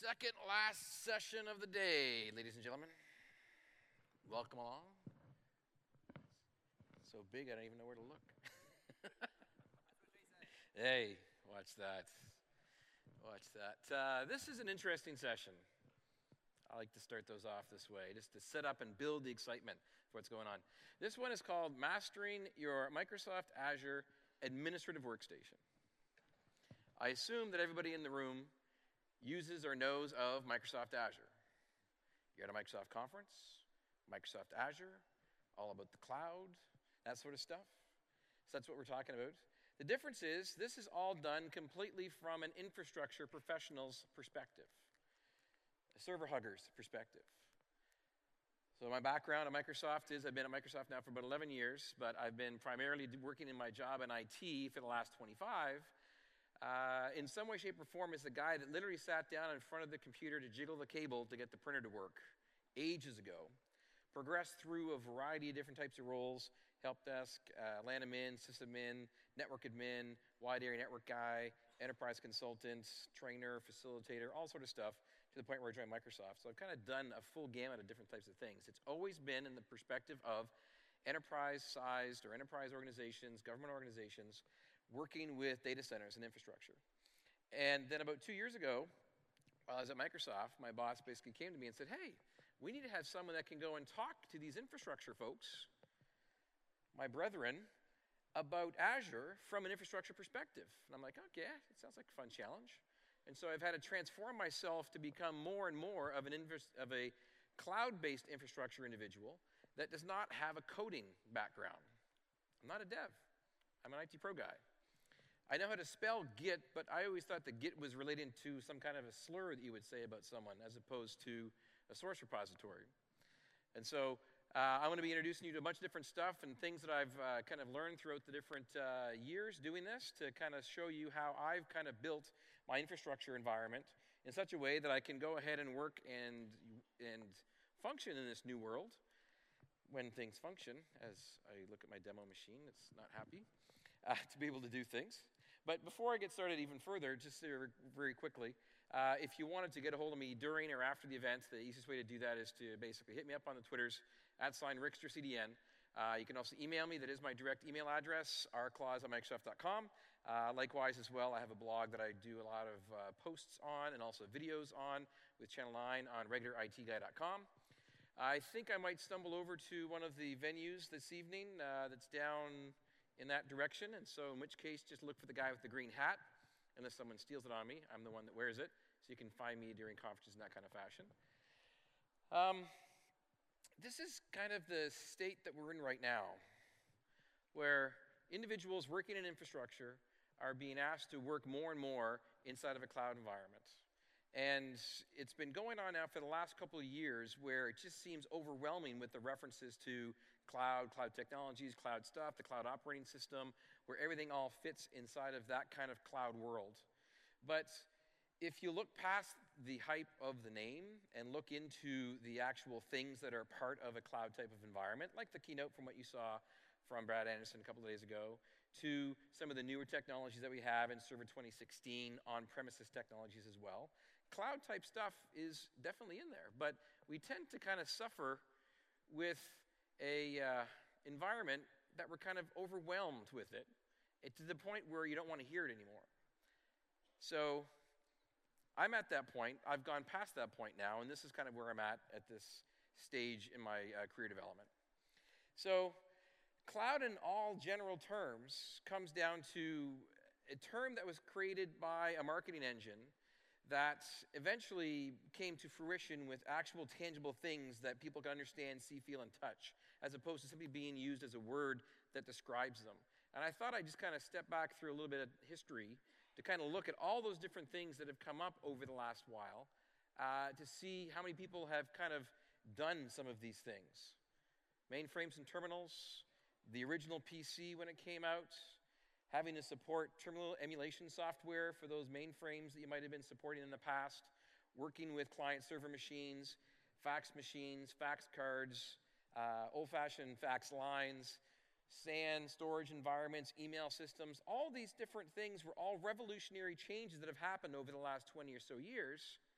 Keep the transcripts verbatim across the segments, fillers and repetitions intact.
second last session of the day, ladies and gentlemen. Welcome along. It's so big, I don't even know where to look. Hey, watch that. Watch that. Uh, this is an interesting session. I like to start those off this way, just to set up and build the excitement for what's going on. This one is called Mastering Your Microsoft Azure Administrative Workstation. I assume that everybody in the room uses or knows of Microsoft Azure. You're at a Microsoft conference, Microsoft Azure, all about the cloud, that sort of stuff. So that's what we're talking about. The difference is this is all done completely from an infrastructure professional's perspective, a server hugger's perspective. So my background at Microsoft is I've been at Microsoft now for about eleven years, but I've been primarily working in my job in I T for the last twenty-five. Uh, in some way, shape, or form, is the guy that literally sat down in front of the computer to jiggle the cable to get the printer to work ages ago. Progressed through a variety of different types of roles: help desk, uh, LAN admin, sysadmin, network admin, wide area network guy, enterprise consultant, trainer, facilitator, all sort of stuff, to the point where I joined Microsoft. So I've kind of done a full gamut of different types of things. It's always been in the perspective of enterprise-sized or enterprise organizations, government organizations, working with data centers and infrastructure. And then about two years ago, while I was at Microsoft, my boss basically came to me and said, hey, we need to have someone that can go and talk to these infrastructure folks, my brethren, about Azure from an infrastructure perspective. And I'm like, okay, it sounds like a fun challenge. And so I've had to transform myself to become more and more of, an invest of a cloud-based infrastructure individual that does not have a coding background. I'm not a dev. I'm an I T pro guy. I know how to spell Git, but I always thought that Git was related to some kind of a slur that you would say about someone as opposed to a source repository. And so uh, I'm going to be introducing you to a bunch of different stuff and things that I've uh, kind of learned throughout the different uh, years doing this to kind of show you how I've kind of built my infrastructure environment in such a way that I can go ahead and work and, and function in this new world. When things function, as I look at my demo machine, it's not happy uh, to be able to do things. But before I get started even further, just very quickly, uh, if you wanted to get a hold of me during or after the event, the easiest way to do that is to basically hit me up on the Twitters, at sign RicksterCDN. Uh, you can also email me. That is my direct email address, r claus at microsoft dot com. Uh, likewise as well, I have a blog that I do a lot of uh, posts on and also videos on with Channel nine on regular I T guy dot com. I think I might stumble over to one of the venues this evening uh, that's down in that direction, and so in which case, just look for the guy with the green hat, unless someone steals it on me. I'm the one that wears it, so you can find me during conferences in that kind of fashion. Um, this is kind of the state that we're in right now, where individuals working in infrastructure are being asked to work more and more inside of a cloud environment. And it's been going on now for the last couple of years where it just seems overwhelming with the references to cloud, cloud technologies, cloud stuff, the cloud operating system, where everything all fits inside of that kind of cloud world. But if you look past the hype of the name and look into the actual things that are part of a cloud type of environment, like the keynote from what you saw from Brad Anderson a couple of days ago, to some of the newer technologies that we have in Server twenty sixteen, on-premises technologies as well. Cloud-type stuff is definitely in there, but we tend to kind of suffer with a uh, environment that we're kind of overwhelmed with it, it to the point where you don't want to hear it anymore. So I'm at that point. I've gone past that point now, and this is kind of where I'm at at this stage in my uh, career development. So cloud in all general terms comes down to a term that was created by a marketing engine that eventually came to fruition with actual tangible things that people can understand, see, feel, and touch, as opposed to simply being used as a word that describes them. And I thought I'd just kind of step back through a little bit of history to kind of look at all those different things that have come up over the last while uh, to see how many people have kind of done some of these things. Mainframes and terminals, the original P C when it came out, having to support terminal emulation software for those mainframes that you might have been supporting in the past, working with client-server machines, fax machines, fax cards, uh, old-fashioned fax lines, S A N, storage environments, email systems. All these different things were all revolutionary changes that have happened over the last twenty or so years.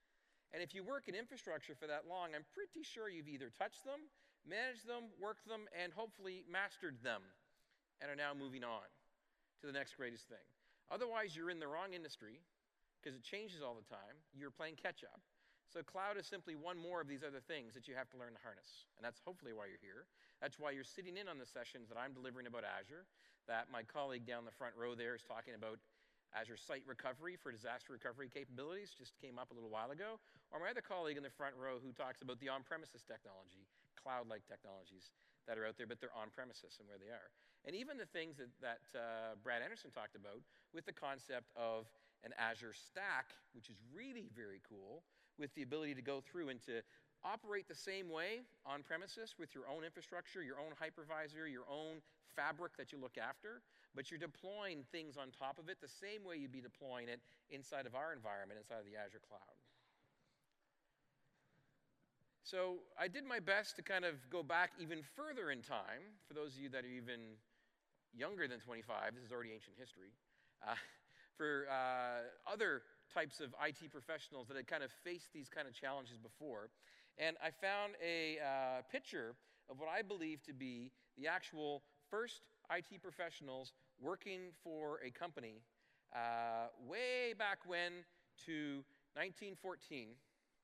And if you work in infrastructure for that long, I'm pretty sure you've either touched them, managed them, worked them, and hopefully mastered them, and are now moving on to the next greatest thing. Otherwise, you're in the wrong industry, because it changes all the time. You're playing catch up. So cloud is simply one more of these other things that you have to learn to harness. And that's hopefully why you're here. That's why you're sitting in on the sessions that I'm delivering about Azure, that my colleague down the front row there is talking about Azure Site Recovery for disaster recovery capabilities, just came up a little while ago. Or my other colleague in the front row who talks about the on-premises technology, cloud-like technologies that are out there, but they're on-premises and where they are. And even the things that, that uh, Brad Anderson talked about with the concept of an Azure Stack, which is really very cool, with the ability to go through and to operate the same way on premises with your own infrastructure, your own hypervisor, your own fabric that you look after, but you're deploying things on top of it the same way you'd be deploying it inside of our environment, inside of the Azure cloud. So I did my best to kind of go back even further in time. For those of you that are even younger than twenty-five, this is already ancient history, uh, for uh, other types of I T professionals that had kind of faced these kind of challenges before. And I found a uh, picture of what I believe to be the actual first I T professionals working for a company uh, way back when to nineteen fourteen,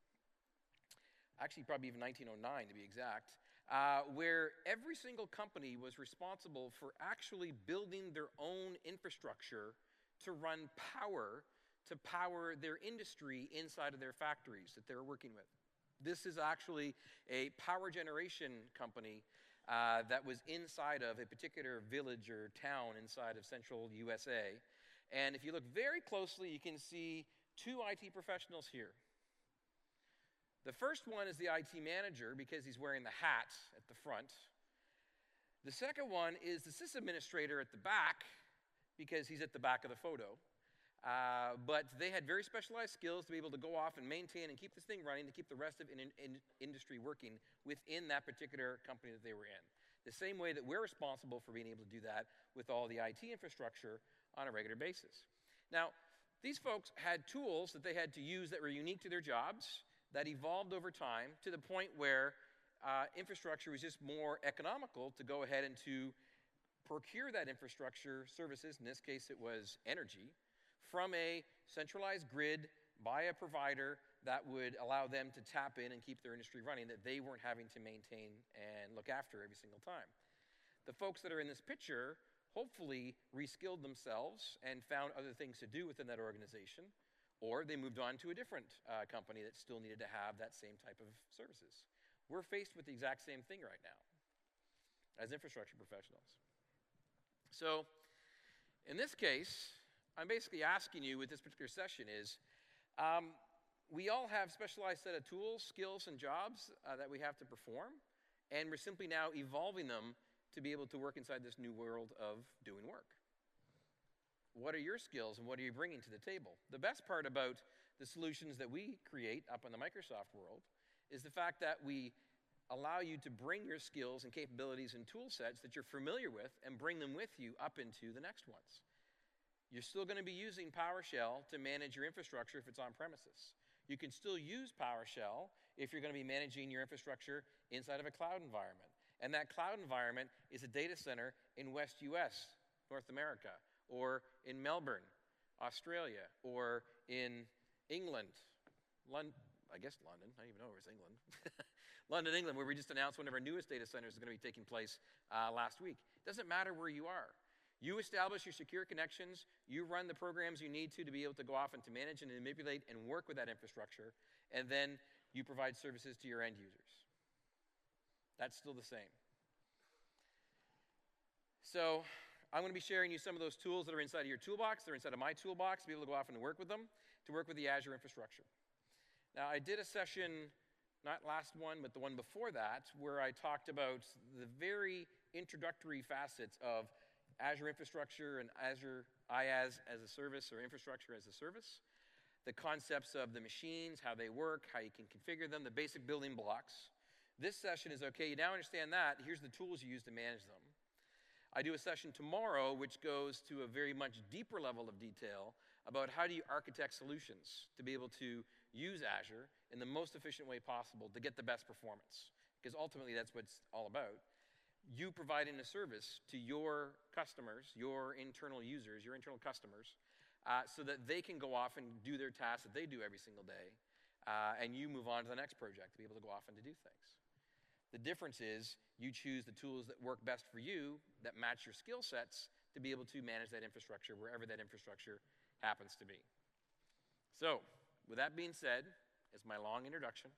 actually probably even nineteen oh nine to be exact, uh, where every single company was responsible for actually building their own infrastructure to run power to power their industry inside of their factories that they're working with. This is actually a power generation company uh, that was inside of a particular village or town inside of central U S A. And if you look very closely, you can see two I T professionals here. The first one is the I T manager because he's wearing the hat at the front. The second one is the sysadministrator at the back because he's at the back of the photo. Uh, but they had very specialized skills to be able to go off and maintain and keep this thing running, to keep the rest of in, in industry working within that particular company that they were in. The same way that we're responsible for being able to do that with all the I T infrastructure on a regular basis. Now, these folks had tools that they had to use that were unique to their jobs, that evolved over time to the point where uh, infrastructure was just more economical to go ahead and to procure that infrastructure services, in this case it was energy, from a centralized grid by a provider that would allow them to tap in and keep their industry running that they weren't having to maintain and look after every single time. The folks that are in this picture hopefully reskilled themselves and found other things to do within that organization, or they moved on to a different uh, company that still needed to have that same type of services. We're faced with the exact same thing right now as infrastructure professionals. So in this case, I'm basically asking you with this particular session is, um, we all have specialized set of tools, skills, and jobs uh, that we have to perform, and we're simply now evolving them to be able to work inside this new world of doing work. What are your skills and what are you bringing to the table? The best part about the solutions that we create up in the Microsoft world is the fact that we allow you to bring your skills and capabilities and tool sets that you're familiar with and bring them with you up into the next ones. You're still going to be using PowerShell to manage your infrastructure if it's on premises. You can still use PowerShell if you're going to be managing your infrastructure inside of a cloud environment. And that cloud environment is a data center in West U S, North America, or in Melbourne, Australia, or in England, London, I guess London, I don't even know where it's England. London, England, where we just announced one of our newest data centers is going to be taking place uh, last week. It doesn't matter where you are. You establish your secure connections, you run the programs you need to to be able to go off and to manage and manipulate and work with that infrastructure, and then you provide services to your end users. That's still the same. So I'm going to be sharing you some of those tools that are inside of your toolbox, they're inside of my toolbox, to be able to go off and work with them, to work with the Azure infrastructure. Now, I did a session, not last one, but the one before that, where I talked about the very introductory facets of Azure infrastructure and Azure IaaS as a service or infrastructure as a service, the concepts of the machines, how they work, how you can configure them, the basic building blocks. This session is, okay, you now understand that, here's the tools you use to manage them. I do a session tomorrow which goes to a very much deeper level of detail about how do you architect solutions to be able to use Azure in the most efficient way possible to get the best performance. Because ultimately, that's what it's all about. You providing a service to your customers, your internal users, your internal customers, uh, so that they can go off and do their tasks that they do every single day, uh, and you move on to the next project to be able to go off and to do things. The difference is you choose the tools that work best for you, that match your skill sets, to be able to manage that infrastructure wherever that infrastructure happens to be. So, with that being said, as my long introduction,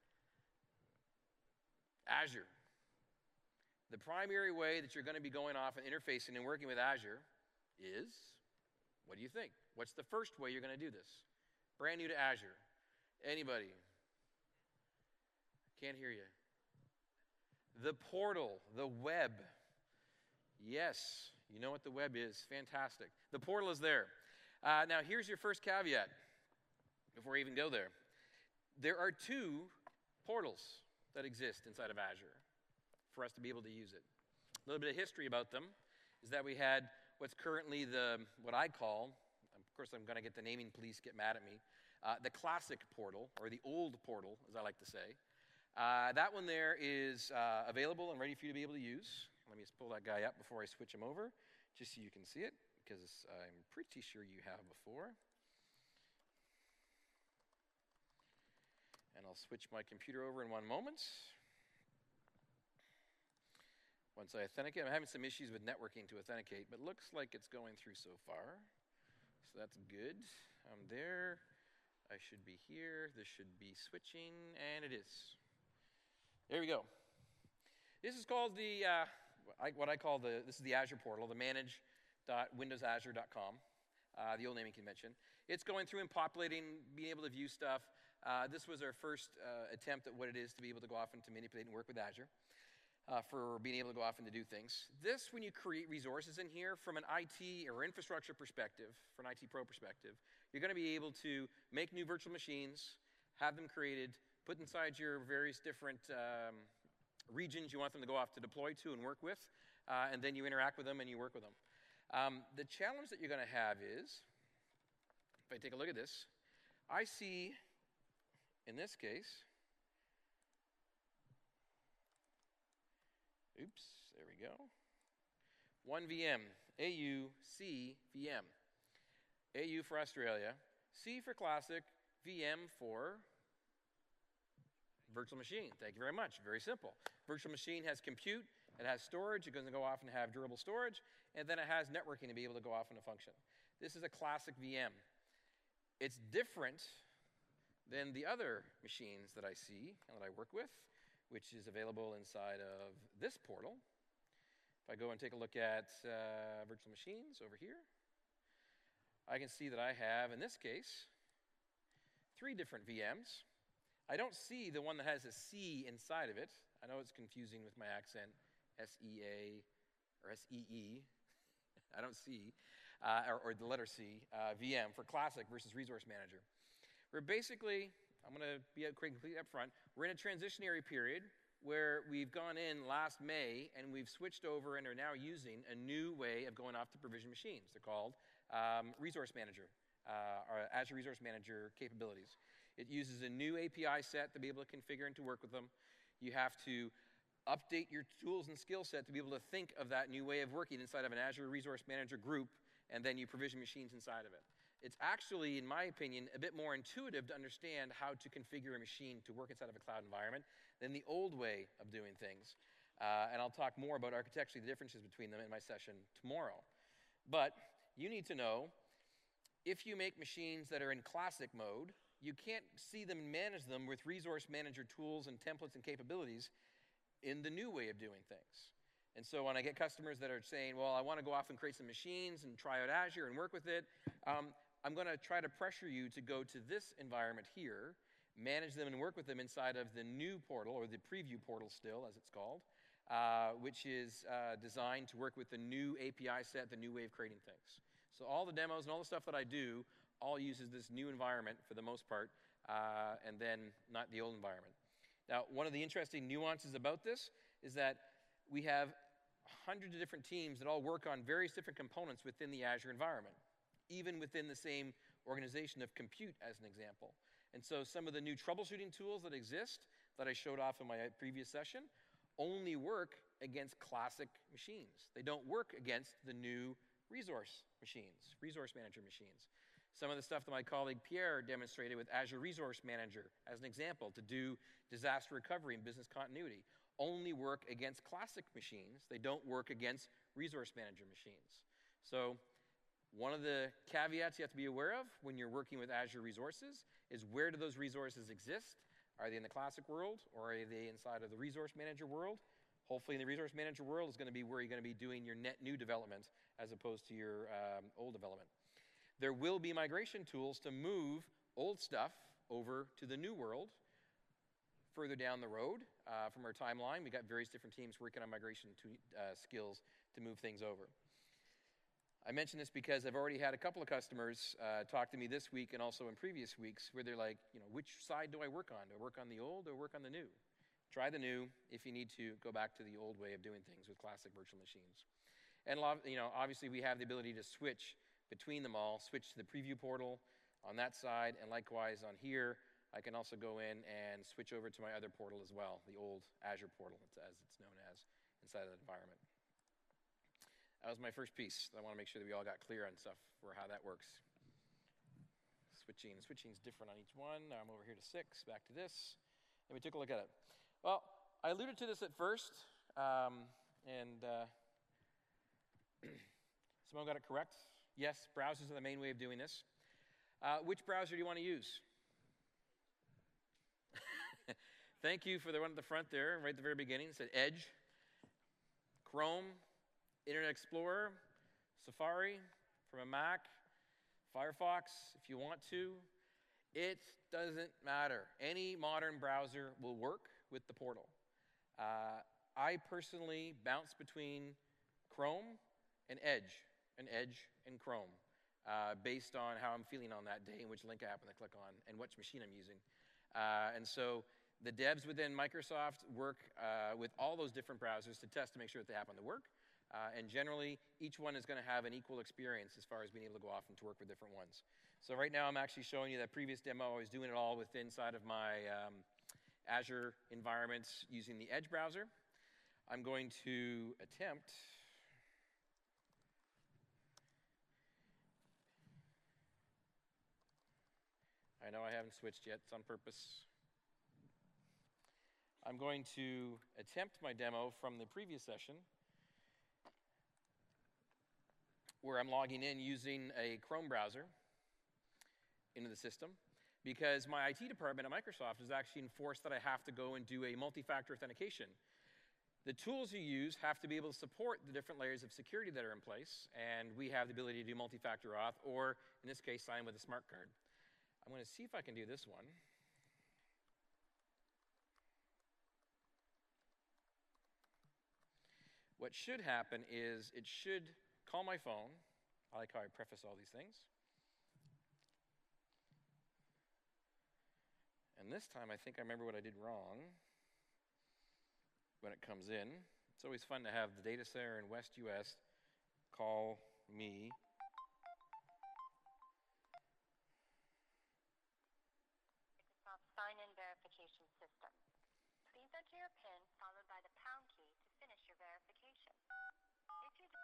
Azure. The primary way that you're going to be going off and interfacing and working with Azure is, what do you think? What's the first way you're going to do this? Brand new to Azure. Anybody? Can't hear you. The portal, the web. Yes, you know what the web is. Fantastic. The portal is there. Uh, now, here's your first caveat before we even go there. There are two portals that exist inside of Azure for us to be able to use it. A little bit of history about them is that we had what's currently the, what I call, of course I'm going to get the naming police get mad at me, uh, the classic portal, or the old portal, as I like to say. Uh, that one there is uh, available and ready for you to be able to use. Let me just pull that guy up before I switch him over, just so you can see it, because I'm pretty sure you have before. And I'll switch my computer over in one moment. Once I authenticate, I'm having some issues with networking to authenticate, but looks like it's going through so far. So that's good. I'm there. I should be here. This should be switching, and it is. There we go. This is called the, uh, I, what I call the, this is the Azure portal, the manage dot windows azure dot com, uh, the old naming convention. It's going through and populating, being able to view stuff. Uh, this was our first uh, attempt at what it is to be able to go off and to manipulate and work with Azure. Uh, for being able to go off and to do things. This, when you create resources in here, from an I T or infrastructure perspective, from an I T pro perspective, you're going to be able to make new virtual machines, have them created, put inside your various different um, regions you want them to go off to deploy to and work with, uh, and then you interact with them and you work with them. Um, the challenge that you're going to have is, if I take a look at this, I see, in this case, oops, there we go. One V M, A U, C, V M. A U for Australia, C for classic, V M for virtual machine. Thank you very much. Very simple. Virtual machine has compute, it has storage, it goes to go off and have durable storage, and then it has networking to be able to go off and to function. This is a classic V M. It's different than the other machines that I see and that I work with, which is available inside of this portal. If I go and take a look at uh, virtual machines over here, I can see that I have, in this case, three different V Ms. I don't see the one that has a C inside of it. I know it's confusing with my accent, S E A or S E E. I don't see, uh, or, or the letter C, uh, V M for Classic versus Resource Manager. We're basically, I'm going to be completely up front, we're in a transitionary period where we've gone in last May and we've switched over and are now using a new way of going off to provision machines. They're called um, Resource Manager, uh, or Azure Resource Manager capabilities. It uses a new A P I set to be able to configure and to work with them. You have to update your tools and skill set to be able to think of that new way of working inside of an Azure Resource Manager group, and then you provision machines inside of it. It's actually, in my opinion, a bit more intuitive to understand how to configure a machine to work inside of a cloud environment than the old way of doing things. Uh, and I'll talk more about architecturally the differences between them in my session tomorrow. But you need to know, if you make machines that are in classic mode, you can't see them and manage them with Resource Manager tools and templates and capabilities in the new way of doing things. And so when I get customers that are saying, well, I want to go off and create some machines and try out Azure and work with it, um, I'm going to try to pressure you to go to this environment here, manage them and work with them inside of the new portal, or the preview portal still, as it's called, uh, which is uh, designed to work with the new A P I set, the new way of creating things. So all the demos and all the stuff that I do all uses this new environment for the most part, uh, and then not the old environment. Now, one of the interesting nuances about this is that we have hundreds of different teams that all work on various different components within the Azure environment, even within the same organization of compute, as an example. And so some of the new troubleshooting tools that exist that I showed off in my previous session only work against classic machines. They don't work against the new resource machines, resource manager machines. Some of the stuff that my colleague Pierre demonstrated with Azure Resource Manager as an example to do disaster recovery and business continuity only work against classic machines. They don't work against resource manager machines. So one of the caveats you have to be aware of when you're working with Azure resources is where do those resources exist? Are they in the classic world or are they inside of the resource manager world? Hopefully in the resource manager world is going to be where you're going to be doing your net new development as opposed to your um, old development. There will be migration tools to move old stuff over to the new world further down the road uh, from our timeline. We got various different teams working on migration to, uh, skills to move things over. I mention this because I've already had a couple of customers uh, talk to me this week and also in previous weeks where they're like, you know, which side do I work on? Do I work on the old or work on the new? Try the new. If you need to, go back to the old way of doing things with classic virtual machines. And you know, obviously we have the ability to switch between them all, switch to the preview portal on that side, and likewise on here, I can also go in and switch over to my other portal as well, the old Azure portal, as it's known as, inside of the environment. That was my first piece. I want to make sure that we all got clear on stuff for how that works. Switching, switching is different on each one. Now I'm over here to six, back to this, and we took a look at it. Well, I alluded to this at first, um, and uh, someone got it correct. Yes, browsers are the main way of doing this. Uh, which browser do you want to use? Thank you for the one at the front there, right at the very beginning. It said Edge, Chrome, Internet Explorer, Safari from a Mac, Firefox if you want to. It doesn't matter. Any modern browser will work with the portal. Uh, I personally bounce between Chrome and Edge, and Edge and Chrome, uh, based on how I'm feeling on that day and which link I happen to click on and which machine I'm using. Uh, and so the devs within Microsoft work uh, with all those different browsers to test to make sure that they happen to work. Uh, and generally, each one is going to have an equal experience as far as being able to go off and to work with different ones. So right now, I'm actually showing you that previous demo. I was doing it all within inside of my um, Azure environments using the Edge browser. I'm going to attempt I know I haven't switched yet. It's on purpose. I'm going to attempt my demo from the previous session where I'm logging in using a Chrome browser into the system because my I T department at Microsoft has actually enforced that I have to go and do a multi-factor authentication. The tools you use have to be able to support the different layers of security that are in place, and we have the ability to do multi-factor auth, or in this case, sign with a smart card. I'm going to see if I can do this one. What should happen is it should call my phone. I like how I preface all these things. And this time, I think I remember what I did wrong when it comes in. It's always fun to have the data center in West U S call me. Microsoft sign-in verification system. Please enter your PIN followed by the pound key to finish your verification. If you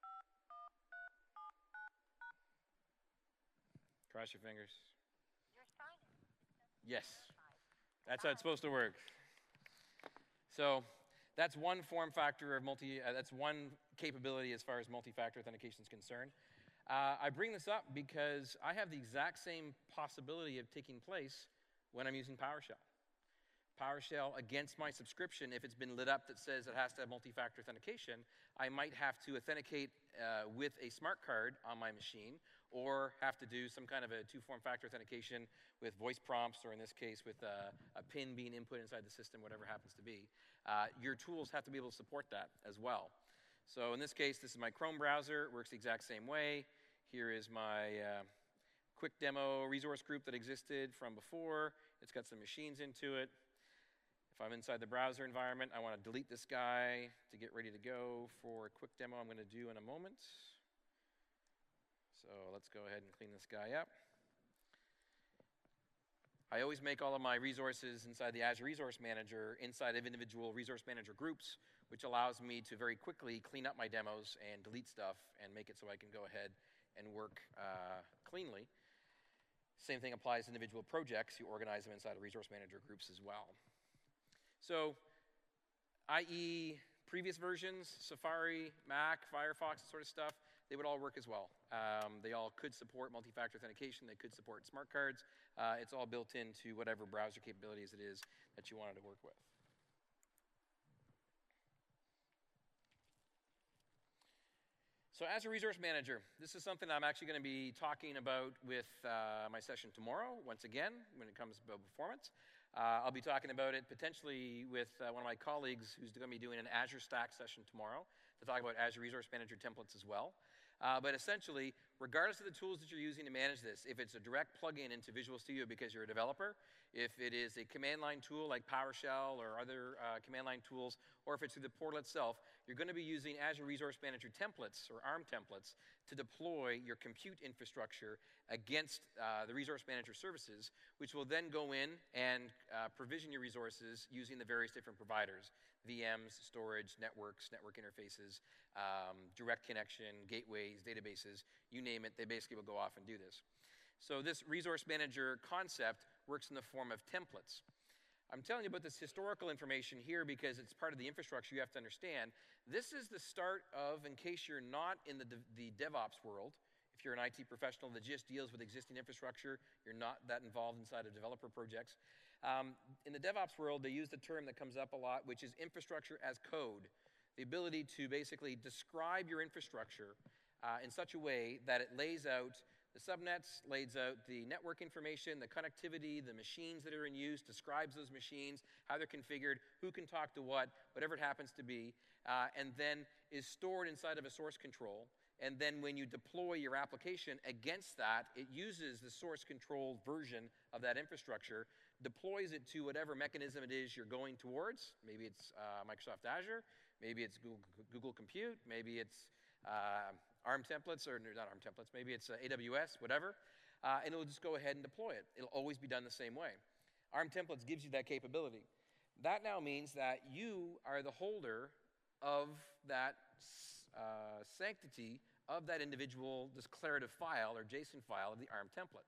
Cross your fingers. Your sign-in. Yes, that's how it's supposed to work. So that's one form factor of multi, uh, that's one capability as far as multi-factor authentication is concerned. Uh, I bring this up because I have the exact same possibility of taking place when I'm using PowerShell. PowerShell against my subscription, if it's been lit up that says it has to have multi-factor authentication, I might have to authenticate uh, with a smart card on my machine or have to do some kind of a two-form factor authentication with voice prompts, or in this case with uh, a PIN being input inside the system, whatever happens to be. Uh, your tools have to be able to support that as well. So in this case, this is my Chrome browser. It works the exact same way. Here is my uh, quick demo resource group that existed from before. It's got some machines into it. If I'm inside the browser environment, I want to delete this guy to get ready to go for a quick demo I'm going to do in a moment. So let's go ahead and clean this guy up. I always make all of my resources inside the Azure Resource Manager inside of individual resource manager groups, which allows me to very quickly clean up my demos and delete stuff and make it so I can go ahead and work uh, cleanly. Same thing applies to individual projects. You organize them inside of resource manager groups as well. So, that is previous versions, Safari, Mac, Firefox, sort of stuff, they would all work as well. Um, they all could support multi-factor authentication. They could support smart cards. Uh, it's all built into whatever browser capabilities it is that you wanted to work with. So as a resource manager, this is something I'm actually going to be talking about with uh, my session tomorrow, once again, when it comes about performance. Uh, I'll be talking about it potentially with uh, one of my colleagues who's going to be doing an Azure Stack session tomorrow to talk about Azure Resource Manager templates as well. Uh, but essentially, regardless of the tools that you're using to manage this, if it's a direct plug-in into Visual Studio because you're a developer, if it is a command line tool like PowerShell or other uh, command line tools, or if it's through the portal itself, you're going to be using Azure Resource Manager templates or ARM templates to deploy your compute infrastructure against uh, the Resource Manager services, which will then go in and uh, provision your resources using the various different providers. V Ms, storage, networks, network interfaces, um, direct connection, gateways, databases, you name it, they basically will go off and do this. So this resource manager concept works in the form of templates. I'm telling you about this historical information here because it's part of the infrastructure you have to understand. This is the start of, in case you're not in the, the DevOps world, if you're an I T professional that just deals with existing infrastructure, you're not that involved inside of developer projects. Um, in the DevOps world, they use the term that comes up a lot, which is infrastructure as code. The ability to basically describe your infrastructure uh, in such a way that it lays out the subnets, lays out the network information, the connectivity, the machines that are in use, describes those machines, how they're configured, who can talk to what, whatever it happens to be, uh, and then is stored inside of a source control. And then when you deploy your application against that, it uses the source control version of that infrastructure, deploys it to whatever mechanism it is you're going towards. Maybe it's uh, Microsoft Azure, maybe it's Google, Google Compute, maybe it's uh, ARM templates, or not ARM templates, maybe it's uh, A W S, whatever, uh, and it'll just go ahead and deploy it. It'll always be done the same way. ARM templates gives you that capability. That now means that you are the holder of that uh, sanctity of that individual declarative file or JSON file of the ARM template.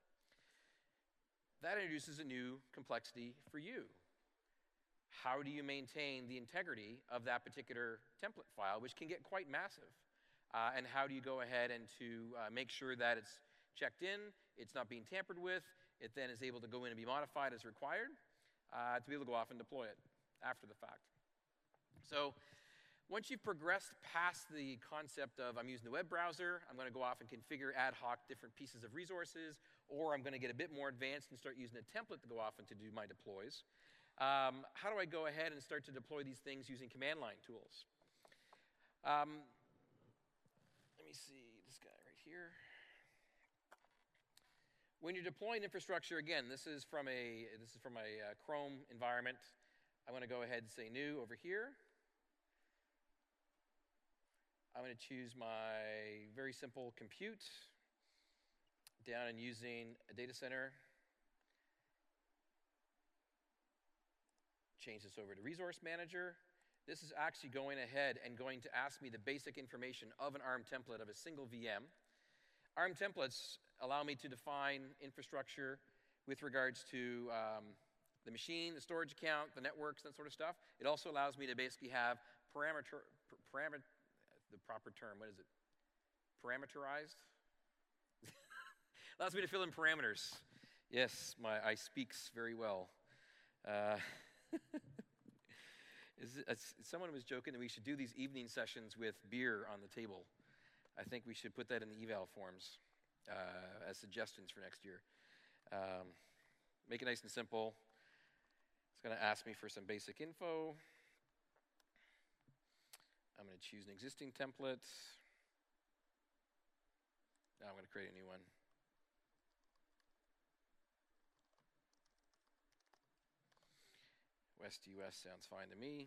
That introduces a new complexity for you. How do you maintain the integrity of that particular template file, which can get quite massive? Uh, and how do you go ahead and to uh, make sure that it's checked in, it's not being tampered with, it then is able to go in and be modified as required uh, to be able to go off and deploy it after the fact. So once you've progressed past the concept of I'm using the web browser, I'm going to go off and configure ad hoc different pieces of resources, or I'm going to get a bit more advanced and start using a template to go off and to do my deploys. Um, how do I go ahead and start to deploy these things using command line tools? Um, let me see this guy right here. When you're deploying infrastructure, again, this is from a this is from a uh, Chrome environment. I'm going to go ahead and say new over here. I'm going to choose my very simple compute down and using a data center. Change this over to Resource Manager. This is actually going ahead and going to ask me the basic information of an ARM template of a single V M. ARM templates allow me to define infrastructure with regards to um, the machine, the storage account, the networks, that sort of stuff. It also allows me to basically have parameter, parameter the proper term, what is it? Parameterized? Allows me to fill in parameters. Yes, my I speaks very well. Uh, is it, uh, someone was joking that we should do these evening sessions with beer on the table. I think we should put that in the eval forms uh, as suggestions for next year. Um, make it nice and simple. It's going to ask me for some basic info. I'm going to choose an existing template. Now I'm going to create a new one. West U S sounds fine to me.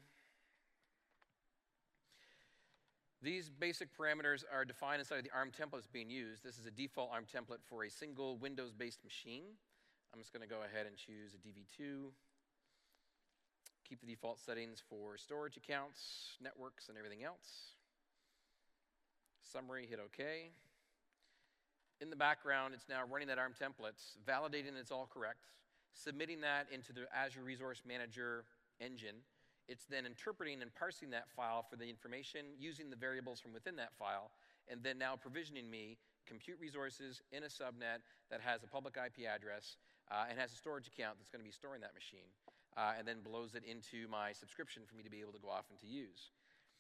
These basic parameters are defined inside of the ARM template that's being used. This is a default ARM template for a single Windows-based machine. I'm just going to go ahead and choose a D V two. Keep the default settings for storage accounts, networks, and everything else. Summary, hit OK. In the background, it's now running that ARM templates, validating it's all correct, submitting that into the Azure Resource Manager engine. It's then interpreting and parsing that file for the information, using the variables from within that file, and then now provisioning me compute resources in a subnet that has a public I P address uh, and has a storage account that's going to be storing that machine, uh, and then blows it into my subscription for me to be able to go off and to use.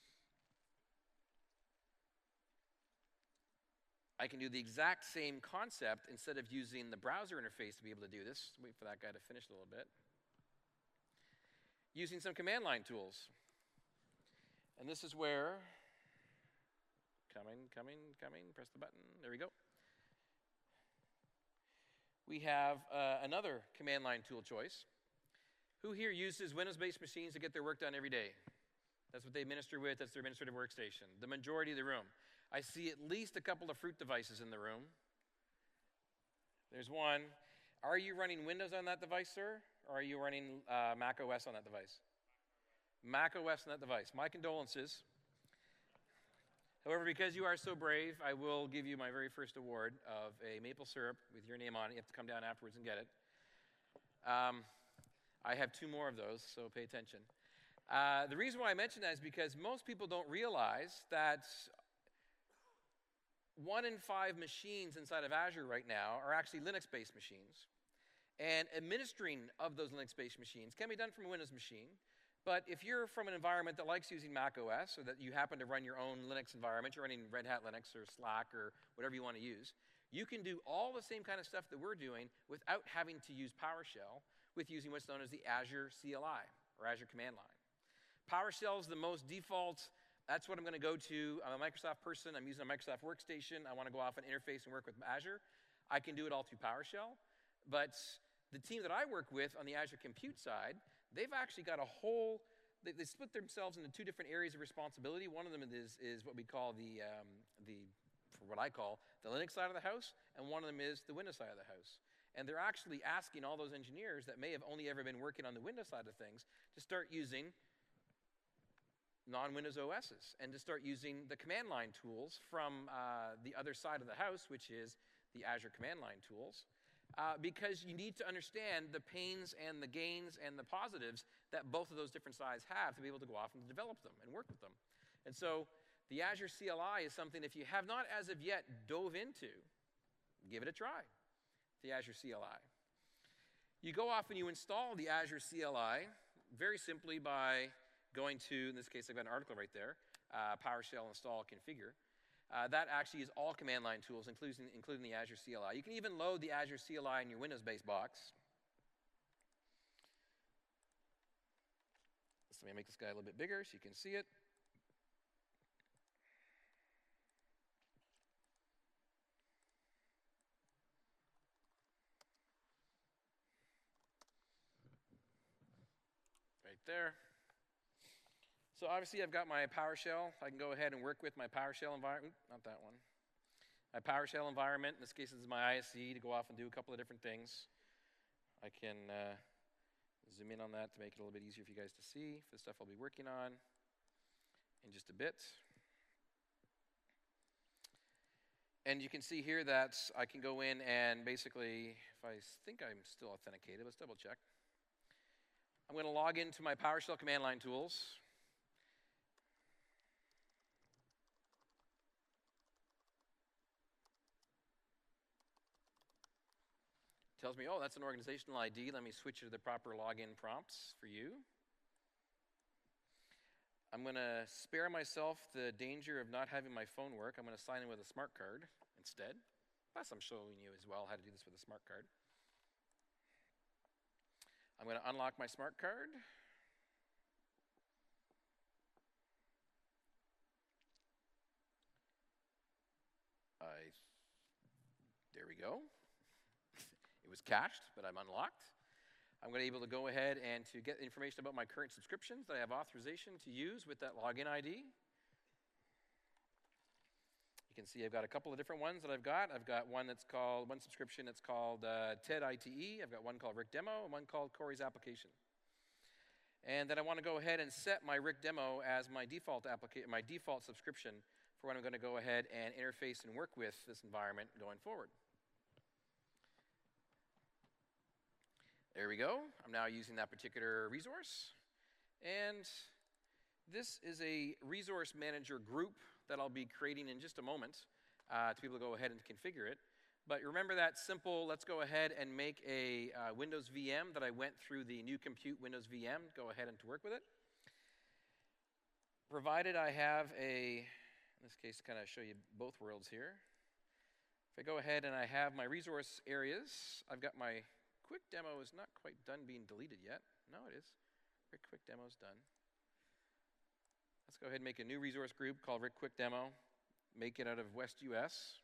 I can do the exact same concept instead of using the browser interface to be able to do this. Wait for that guy to finish a little bit. Using some command line tools. And this is where, coming, coming, coming, press the button, there we go. We have uh, another command line tool choice. Who here uses Windows-based machines to get their work done every day? That's what they administer with, that's their administrative workstation. The majority of the room. I see at least a couple of fruit devices in the room. There's one. Are you running Windows on that device, sir? Or are you running uh, Mac O S on that device? Mac O S on that device. My condolences. However, because you are so brave, I will give you my very first award of a maple syrup with your name on it. You have to come down afterwards and get it. Um, I have two more of those, so pay attention. Uh, the reason why I mention that is because most people don't realize that one in five machines inside of Azure right now are actually Linux-based machines. And administering of those Linux-based machines can be done from a Windows machine. But if you're from an environment that likes using Mac O S, or that you happen to run your own Linux environment, you're running Red Hat Linux or Slack or whatever you want to use, you can do all the same kind of stuff that we're doing without having to use PowerShell with using what's known as the Azure C L I, or Azure Command Line. PowerShell is the most default. That's what I'm going to go to. I'm a Microsoft person. I'm using a Microsoft workstation. I want to go off and interface and work with Azure. I can do it all through PowerShell. But the team that I work with on the Azure Compute side, they've actually got a whole, they, they split themselves into two different areas of responsibility. One of them is, is what we call the, um, the, for what I call, the Linux side of the house, and one of them is the Windows side of the house. And they're actually asking all those engineers that may have only ever been working on the Windows side of things to start using non-Windows O Ss, and to start using the command line tools from uh, the other side of the house, which is the Azure command line tools, uh, because you need to understand the pains and the gains and the positives that both of those different sides have to be able to go off and develop them and work with them. And so the Azure C L I is something, if you have not as of yet dove into, give it a try, the Azure C L I. You go off and you install the Azure C L I very simply by going to, in this case, I've got an article right there, uh, PowerShell install configure. Uh, that actually is all command line tools, including, including the Azure C L I. You can even load the Azure C L I in your Windows-based box. So let me make this guy a little bit bigger so you can see it. Right there. So obviously I've got my PowerShell. I can go ahead and work with my PowerShell environment. Not that one. My PowerShell environment, in this case this is my I S C to go off and do a couple of different things. I can uh, zoom in on that to make it a little bit easier for you guys to see for the stuff I'll be working on in just a bit. And you can see here that I can go in and basically, if I think I'm still authenticated, let's double check. I'm going to log into my PowerShell command line tools. Tells me, oh, that's an organizational I D. Let me switch to the proper login prompts for you. I'm going to spare myself the danger of not having my phone work. I'm going to sign in with a smart card instead. Plus, I'm showing you as well how to do this with a smart card. I'm going to unlock my smart card. I, there we go. It was cached, but I'm unlocked. I'm going to be able to go ahead and to get information about my current subscriptions that I have authorization to use with that login I D. You can see I've got a couple of different ones that I've got. I've got one that's called, one subscription that's called uh, TED I T E. I've got one called Rick Demo and one called Corey's Application. And then I want to go ahead and set my Rick Demo as my default applica- my default subscription for when I'm going to go ahead and interface and work with this environment going forward. There we go. I'm now using that particular resource. And this is a resource manager group that I'll be creating in just a moment uh, to be able to go ahead and configure it. But remember that simple, let's go ahead and make a uh, Windows V M that I went through the new compute Windows V M, go ahead and to work with it. Provided I have a, in this case, kind of show you both worlds here. If I go ahead and I have my resource areas, I've got my quick demo is not quite done being deleted yet. No, it is. Rick Quick Demo is done. Let's go ahead and make a new resource group called Rick Quick Demo. Make it out of West U S.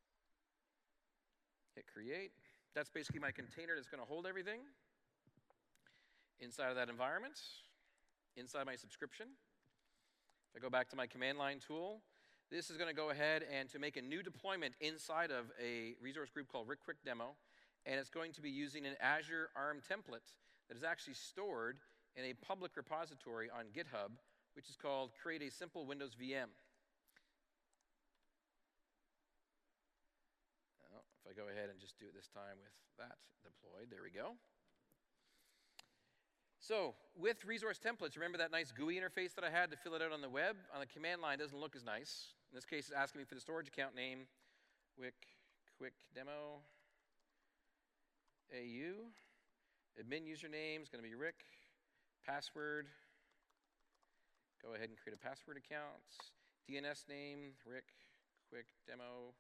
Hit create. That's basically my container that's going to hold everything inside of that environment, inside my subscription. If I go back to my command line tool, this is going to go ahead and to make a new deployment inside of a resource group called Rick Quick Demo, and it's going to be using an Azure A R M template that is actually stored in a public repository on GitHub, which is called Create a Simple Windows V M. Well, if I go ahead and just do it this time with that deployed, there we go. So with resource templates, remember that nice G U I interface that I had to fill it out on the web? On the command line, it doesn't look as nice. In this case, it's asking me for the storage account name, Wick Quick Demo A U. Admin username is going to be Rick. Password. Go ahead and create a password account. D N S name, Rick Quick Demo.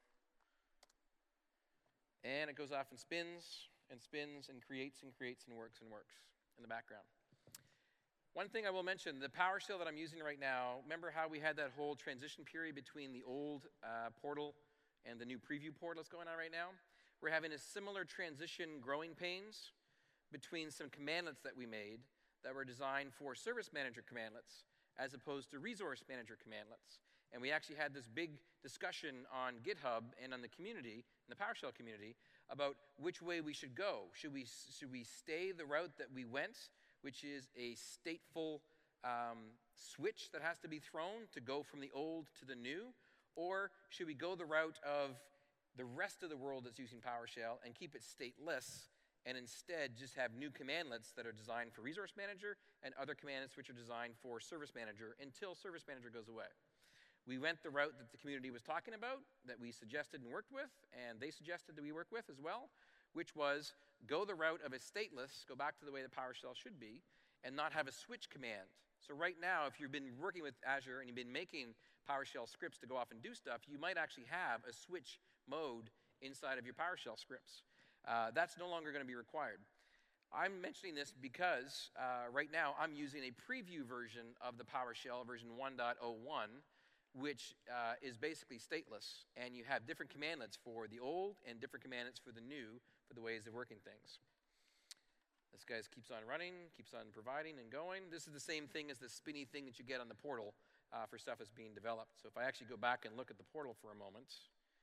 And it goes off and spins and spins and creates and creates and works and works in the background. One thing I will mention, the PowerShell that I'm using right now, remember how we had that whole transition period between the old uh, portal and the new preview portal that's going on right now? We're having a similar transition growing pains between some commandlets that we made that were designed for Service Manager commandlets as opposed to Resource Manager commandlets. And we actually had this big discussion on GitHub and on the community, in the PowerShell community, about which way we should go. Should we, should we stay the route that we went, which is a stateful um, switch that has to be thrown to go from the old to the new? Or should we go the route of the rest of the world that's using PowerShell and keep it stateless and instead just have new commandlets that are designed for Resource Manager and other commandlets which are designed for Service Manager until Service Manager goes away? We went the route that the community was talking about, that we suggested and worked with, and they suggested that we work with as well, which was go the route of a stateless, go back to the way the PowerShell should be, and not have a switch command. So right now, if you've been working with Azure and you've been making PowerShell scripts to go off and do stuff, you might actually have a switch mode inside of your PowerShell scripts. Uh, that's no longer going to be required. I'm mentioning this because uh, right now I'm using a preview version of the PowerShell, version one point oh one, which uh, is basically stateless, and you have different commandlets for the old and different commandlets for the new for the ways of working things. This guy keeps on running, keeps on providing and going. This is the same thing as the spinny thing that you get on the portal uh, for stuff that's being developed. So if I actually go back and look at the portal for a moment,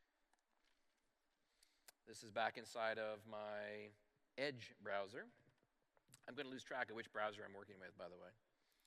this is back inside of my Edge browser. I'm going to lose track of which browser I'm working with, by the way.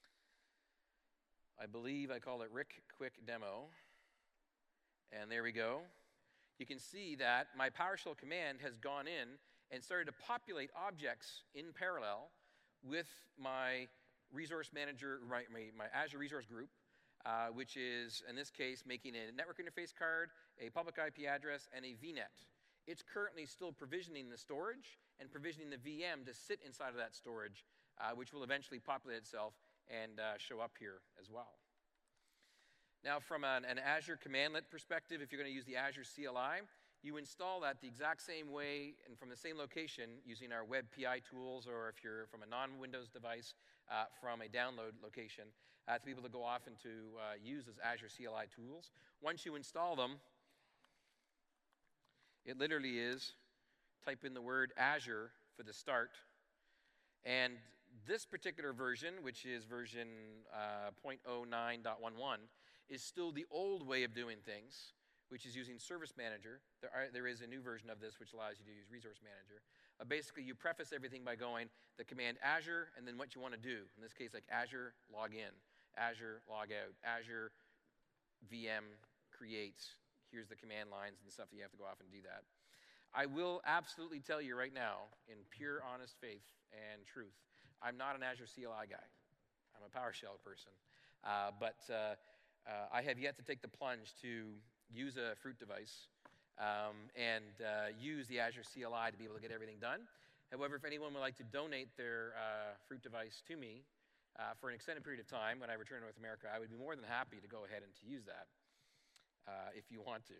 I believe I call it Rick Quick Demo. And there we go. You can see that my PowerShell command has gone in and started to populate objects in parallel with my Resource Manager, my, my, my Azure Resource Group, uh, which is, in this case, making a network interface card, a public I P address, and a V NET. It's currently still provisioning the storage and provisioning the V M to sit inside of that storage, uh, which will eventually populate itself and uh, show up here as well. Now, from an, an Azure commandlet perspective, if you're going to use the Azure C L I, you install that the exact same way and from the same location using our web P I tools, or if you're from a non-Windows device, uh, from a download location, uh, to be able to go off and to uh, use those Azure C L I tools. Once you install them, it literally is type in the word Azure for the start, and this particular version, which is version uh, zero point oh nine point eleven, is still the old way of doing things, which is using Service Manager. There, are, there is a new version of this which allows you to use Resource Manager. Uh, basically, you preface everything by going the command Azure and then what you want to do. In this case, like Azure login, Azure log out, Azure V M create. Here's the command lines and stuff that you have to go off and do that. I will absolutely tell you right now, in pure honest faith and truth, I'm not an Azure C L I guy. I'm a PowerShell person. Uh, but uh, uh, I have yet to take the plunge to use a fruit device um, and uh, use the Azure C L I to be able to get everything done. However, if anyone would like to donate their uh, fruit device to me uh, for an extended period of time when I return to North America, I would be more than happy to go ahead and to use that uh, if you want to.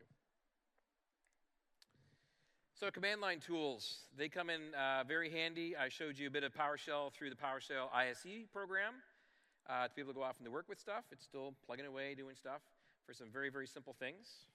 So command line tools, they come in uh, very handy. I showed you a bit of PowerShell through the PowerShell I S E program uh, to be able to go off and to work with stuff. It's still plugging away, doing stuff for some very, very simple things.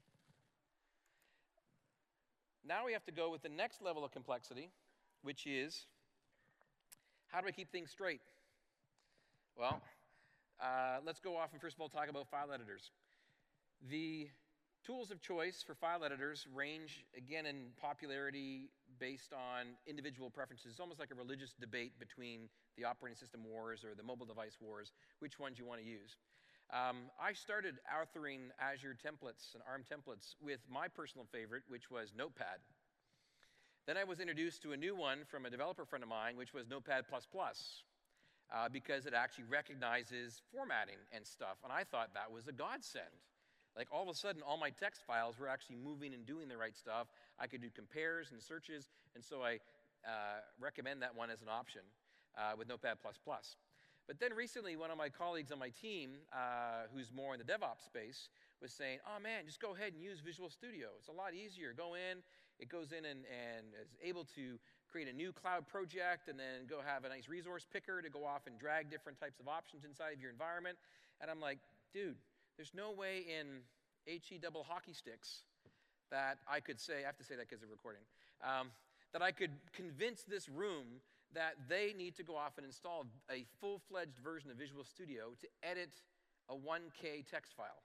Now we have to go with the next level of complexity, which is, how do I keep things straight? Well, uh, let's go off and first of all talk about file editors. The tools of choice for file editors range, again, in popularity based on individual preferences. It's almost like a religious debate between the operating system wars or the mobile device wars, which ones you want to use. Um, I started authoring Azure templates and ARM templates with my personal favorite, which was Notepad. Then I was introduced to a new one from a developer friend of mine, which was Notepad plus plus, uh, because it actually recognizes formatting and stuff. And I thought that was a godsend. Like all of a sudden, all my text files were actually moving and doing the right stuff. I could do compares and searches, and so I uh, recommend that one as an option uh, with Notepad plus plus. But then recently, one of my colleagues on my team, uh, who's more in the DevOps space, was saying, oh man, just go ahead and use Visual Studio. It's a lot easier. Go in, it goes in and, and is able to create a new cloud project and then go have a nice resource picker to go off and drag different types of options inside of your environment. And I'm like, dude, there's no way in H E double hockey sticks that I could say, I have to say that because of recording, um, that I could convince this room that they need to go off and install a full-fledged version of Visual Studio to edit a one K text file.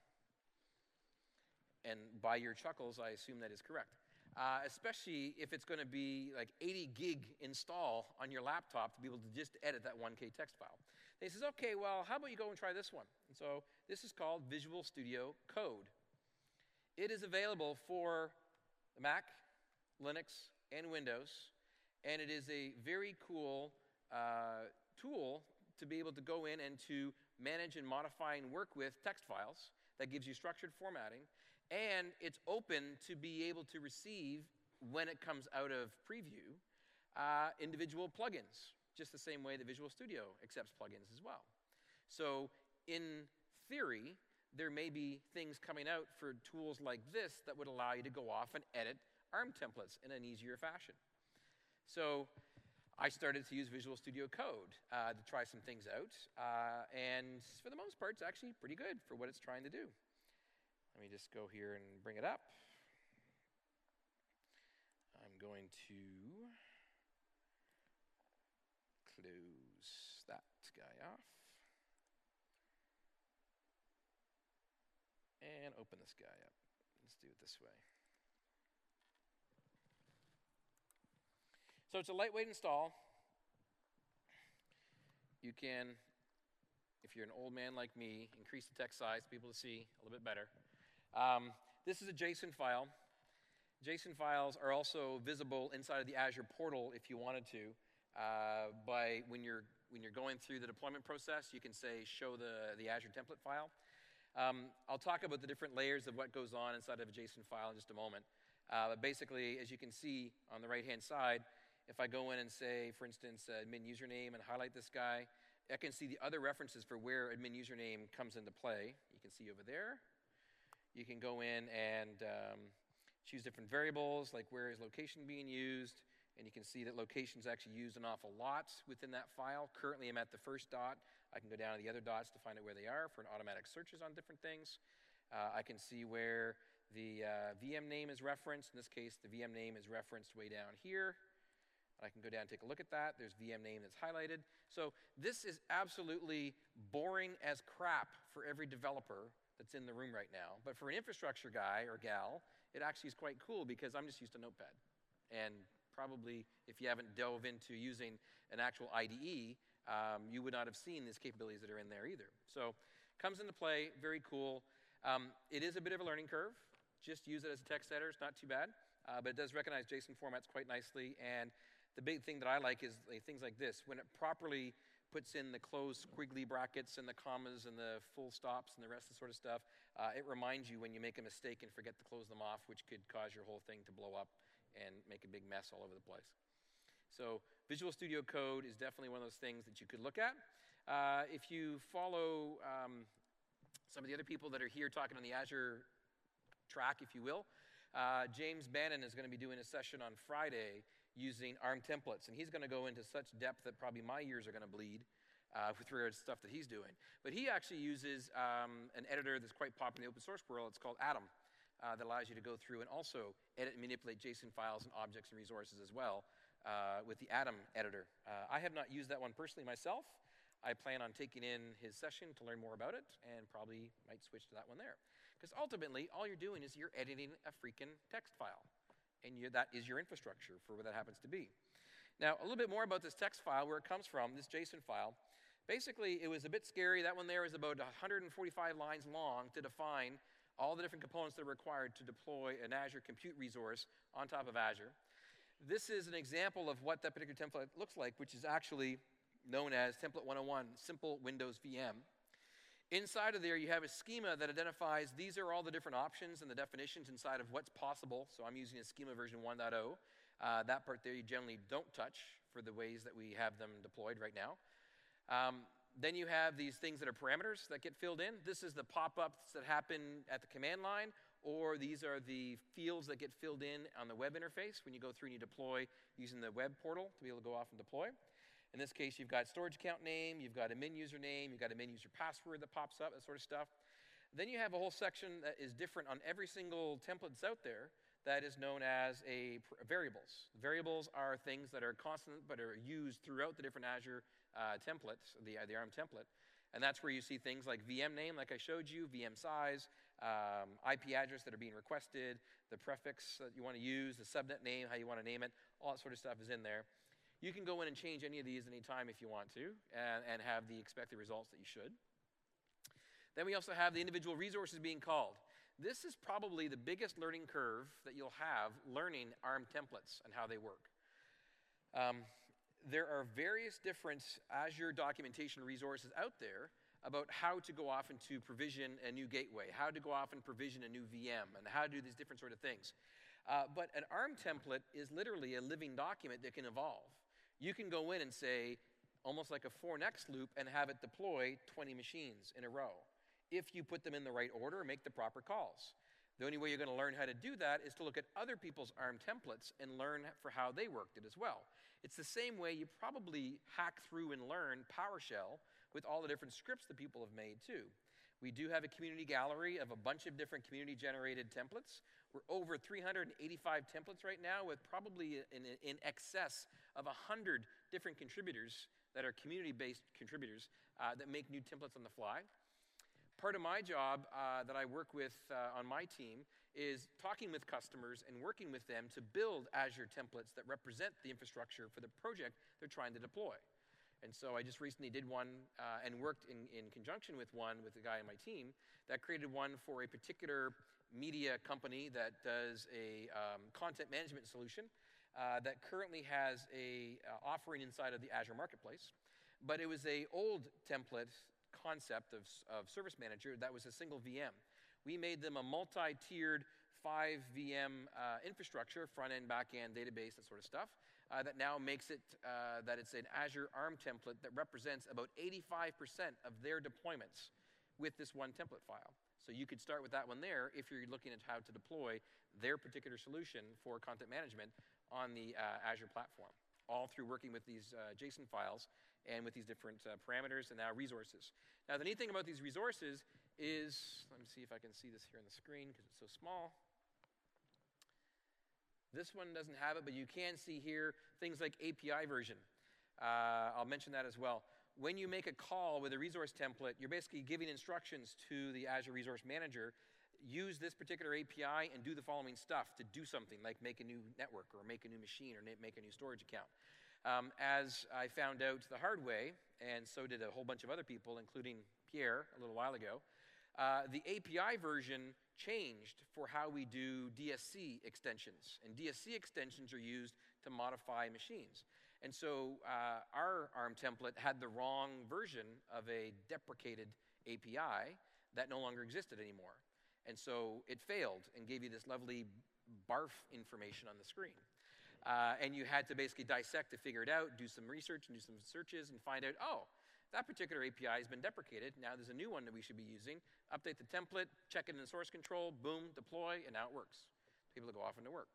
And by your chuckles, I assume that is correct. Uh, especially if it's going to be like eighty gig install on your laptop to be able to just edit that one K text file. And he says, okay, well, how about you go and try this one? And so this is called Visual Studio Code. It is available for Mac, Linux, and Windows. And it is a very cool uh, tool to be able to go in and to manage and modify and work with text files that gives you structured formatting. And it's open to be able to receive, when it comes out of preview, uh, individual plugins, just the same way that Visual Studio accepts plugins as well. So in theory, there may be things coming out for tools like this that would allow you to go off and edit ARM templates in an easier fashion. So I started to use Visual Studio Code uh, to try some things out, uh, and for the most part, it's actually pretty good for what it's trying to do. Let me just go here and bring it up. I'm going to close that guy off and open this guy up. Let's do it this way. So it's a lightweight install. You can, if you're an old man like me, increase the text size to be able to see a little bit better. Um, this is a JSON file. JSON files are also visible inside of the Azure portal if you wanted to. Uh, by when you're when you're going through the deployment process, you can say show the the Azure template file. Um, I'll talk about the different layers of what goes on inside of a JSON file in just a moment. Uh, but basically, as you can see on the right-hand side, if I go in and say, for instance, uh, admin username and highlight this guy, I can see the other references for where admin username comes into play. You can see over there. You can go in and um, choose different variables, like where is location being used, and you can see that location is actually used an awful lot within that file. Currently, I'm at the first dot. I can go down to the other dots to find out where they are for an automatic searches on different things. Uh, I can see where the uh, V M name is referenced. In this case, the V M name is referenced way down here. I can go down and take a look at that. There's V M name that's highlighted. So this is absolutely boring as crap for every developer that's in the room right now. But for an infrastructure guy or gal, it actually is quite cool because I'm just used to Notepad. And probably if you haven't dove into using an actual I D E, um, you would not have seen these capabilities that are in there either. So comes into play, very cool. Um, it is a bit of a learning curve. Just use it as a text editor, it's not too bad. Uh, but it does recognize JSON formats quite nicely. And the big thing that I like is like, things like this. When it properly puts in the closed squiggly brackets and the commas and the full stops and the rest of the sort of stuff, uh, it reminds you when you make a mistake and forget to close them off, which could cause your whole thing to blow up and make a big mess all over the place. So Visual Studio Code is definitely one of those things that you could look at. Uh, if you follow um, some of the other people that are here talking on the Azure track, if you will, uh, James Bannon is going to be doing a session on Friday using ARM templates, and he's going to go into such depth that probably my ears are going to bleed uh, with regards to stuff that he's doing. But he actually uses um, an editor that's quite popular in the open source world. It's called Atom. Uh, that allows you to go through and also edit and manipulate JSON files and objects and resources as well uh, with the Atom editor. Uh, I have not used that one personally myself. I plan on taking in his session to learn more about it and probably might switch to that one there. Because ultimately, all you're doing is you're editing a freaking text file. And you, that is your infrastructure for what that happens to be. Now, a little bit more about this text file, where it comes from, this JSON file. Basically, it was a bit scary. That one there is about one hundred forty-five lines long to define all the different components that are required to deploy an Azure compute resource on top of Azure. This is an example of what that particular template looks like, which is actually known as Template one oh one, Simple Windows V M. Inside of there, you have a schema that identifies these are all the different options and the definitions inside of what's possible. So I'm using a schema version one point oh. Uh, that part there you generally don't touch for the ways that we have them deployed right now. Um, Then you have these things that are parameters that get filled in. This is the pop-ups that happen at the command line, or these are the fields that get filled in on the web interface when you go through and you deploy using the web portal to be able to go off and deploy. In this case, you've got storage account name, you've got a min user name, you've got a min user password that pops up, that sort of stuff. Then you have a whole section that is different on every single template that's out there that is known as a variables. Variables are things that are constant but are used throughout the different Azure uh, templates, the, the ARM template. And that's where you see things like V M name, like I showed you, V M size, um, I P address that are being requested, the prefix that you want to use, the subnet name, how you want to name it, all that sort of stuff is in there. You can go in and change any of these anytime if you want to, and, and have the expected results that you should. Then we also have the individual resources being called. This is probably the biggest learning curve that you'll have learning ARM templates and how they work. Um, there are various different Azure documentation resources out there about how to go off and to provision a new gateway, how to go off and provision a new V M, and how to do these different sort of things. Uh, but an ARM template is literally a living document that can evolve. You can go in and say, almost like a for next loop, and have it deploy twenty machines in a row, if you put them in the right order and make the proper calls. The only way you're going to learn how to do that is to look at other people's ARM templates and learn for how they worked it as well. It's the same way you probably hack through and learn PowerShell with all the different scripts that people have made too. We do have a community gallery of a bunch of different community-generated templates. We're over three hundred eighty-five templates right now, with probably in, in excess of one hundred different contributors that are community-based contributors uh, that make new templates on the fly. Part of my job uh, that I work with uh, on my team is talking with customers and working with them to build Azure templates that represent the infrastructure for the project they're trying to deploy. And so I just recently did one uh, and worked in, in conjunction with one with a guy on my team that created one for a particular media company that does a um, content management solution uh, that currently has a uh, offering inside of the Azure Marketplace. But it was a old template concept of, of Service Manager that was a single V M. We made them a multi-tiered five V M uh, infrastructure, front-end, back-end, database, that sort of stuff, uh, that now makes it uh, that it's an Azure ARM template that represents about eighty-five percent of their deployments with this one template file. So you could start with that one there if you're looking at how to deploy their particular solution for content management on the uh, Azure platform, all through working with these uh, JSON files and with these different uh, parameters and now resources. Now, the neat thing about these resources is, let me see if I can see this here on the screen because it's so small. This one doesn't have it, but you can see here things like A P I version. Uh, I'll mention that as well. when you make a call with a resource template, you're basically giving instructions to the Azure Resource Manager, use this particular A P I and do the following stuff to do something, like make a new network or make a new machine or make a new storage account. Um, as I found out the hard way, and so did a whole bunch of other people, including Pierre a little while ago, uh, the A P I version changed for how we do D S C extensions. And D S C extensions are used to modify machines. And so uh, our ARM template had the wrong version of a deprecated A P I that no longer existed anymore. And so it failed and gave you this lovely barf information on the screen. Uh, and you had to basically dissect to figure it out, do some research and do some searches and find out, oh, that particular A P I has been deprecated. Now there's a new one that we should be using. Update the template, check it in source control, boom, deploy, and now it works. People go off into work.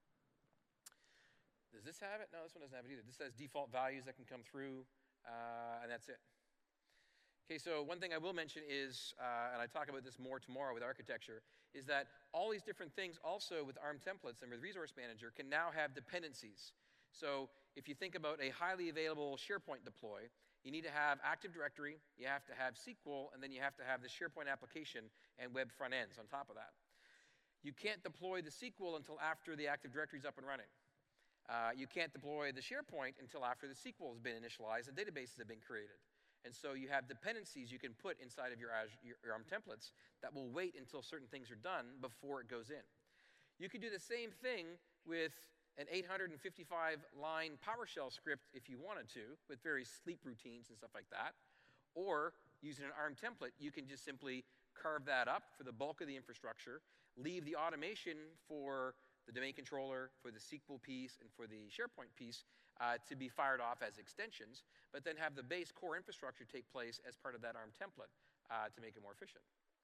Does this have it? No, this one doesn't have it either. This has default values that can come through, uh, and that's it. Okay, so one thing I will mention is, uh, and I talk about this more tomorrow with architecture, is that all these different things also with ARM templates and with Resource Manager can now have dependencies. So if you think about a highly available SharePoint deploy, you need to have Active Directory, you have to have S Q L, and then you have to have the SharePoint application and web front ends on top of that. You can't deploy the S Q L until after the Active Directory is up and running. Uh, you can't deploy the SharePoint until after the S Q L has been initialized and databases have been created. And so you have dependencies you can put inside of your, Azure, your, your ARM templates that will wait until certain things are done before it goes in. You could do the same thing with an eight hundred fifty-five line PowerShell script if you wanted to, with various sleep routines and stuff like that. Or using an ARM template, you can just simply carve that up for the bulk of the infrastructure, leave the automation for the domain controller, for the S Q L piece, and for the SharePoint piece uh, to be fired off as extensions, but then have the base core infrastructure take place as part of that ARM template uh, to make it more efficient.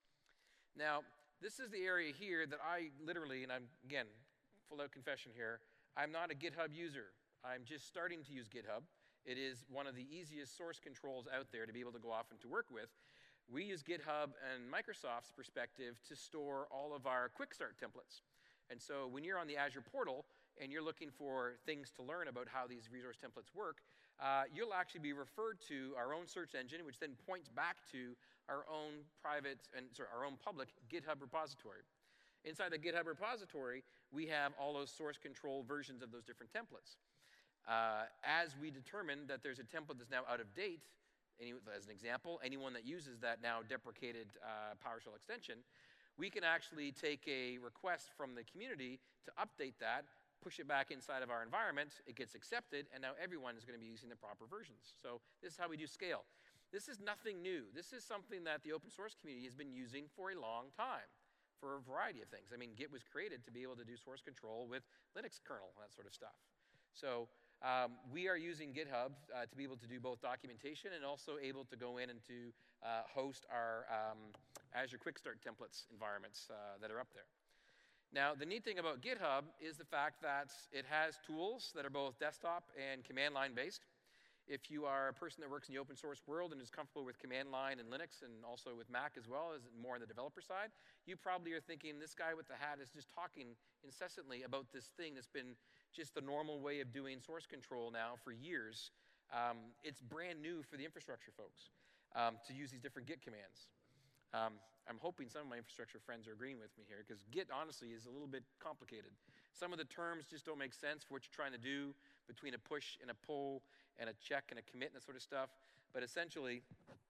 Now, this is the area here that I literally, and I'm, again, full out confession here, I'm not a GitHub user. I'm just starting to use GitHub. It is one of the easiest source controls out there to be able to go off and to work with. We use GitHub and Microsoft's perspective to store all of our quick start templates. And so when you're on the Azure portal and you're looking for things to learn about how these resource templates work, uh, you'll actually be referred to our own search engine, which then points back to our own private and sorry, our own public GitHub repository. Inside the GitHub repository, we have all those source control versions of those different templates. Uh, as we determine that there's a template that's now out of date, any, as an example, anyone that uses that now deprecated uh, PowerShell extension, we can actually take a request from the community to update that, push it back inside of our environment, it gets accepted, and now everyone is going to be using the proper versions. So this is how we do scale. This is nothing new. This is something that the open source community has been using for a long time for a variety of things. I mean, Git was created to be able to do source control with Linux kernel and that sort of stuff. So um, we are using GitHub uh, to be able to do both documentation and also able to go in and to uh, host our um, Azure Quick Start templates environments uh, that are up there. Now, the neat thing about GitHub is the fact that it has tools that are both desktop and command line based. If you are a person that works in the open source world and is comfortable with command line and Linux and also with Mac as well, as more on the developer side, you probably are thinking this guy with the hat is just talking incessantly about this thing that's been just the normal way of doing source control now for years. Um, it's brand new for the infrastructure folks um, to use these different Git commands. Um, I'm hoping some of my infrastructure friends are agreeing with me here, because Git, honestly, is a little bit complicated. Some of the terms just don't make sense for what you're trying to do between a push and a pull and a check and a commit and that sort of stuff. But essentially,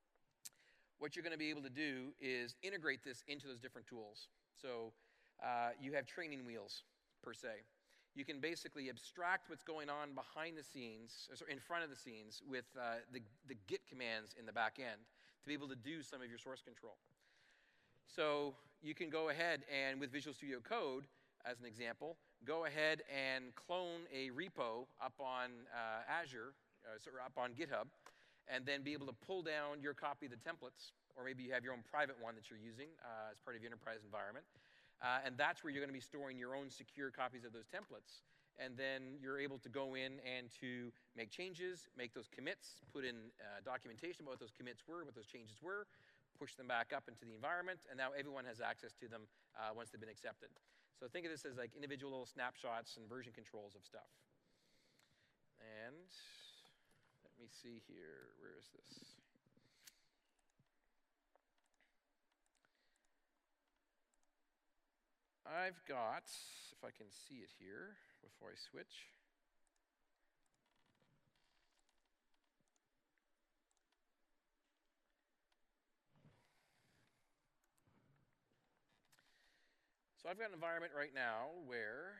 what you're going to be able to do is integrate this into those different tools. So uh, you have training wheels, per se. You can basically abstract what's going on behind the scenes, or in front of the scenes, with uh, the, the Git commands in the back end to be able to do some of your source control. So you can go ahead and, with Visual Studio Code, as an example, go ahead and clone a repo up on uh, Azure, uh, so up on GitHub, and then be able to pull down your copy of the templates, or maybe you have your own private one that you're using uh, as part of your enterprise environment. Uh, and that's where you're going to be storing your own secure copies of those templates. And then you're able to go in and to make changes, make those commits, put in uh, documentation about what those commits were, what those changes were, push them back up into the environment, and now everyone has access to them uh, once they've been accepted. So think of this as like individual little snapshots and version controls of stuff. And let me see here. Where is this? I've got, if I can see it here before I switch. So I've got an environment right now where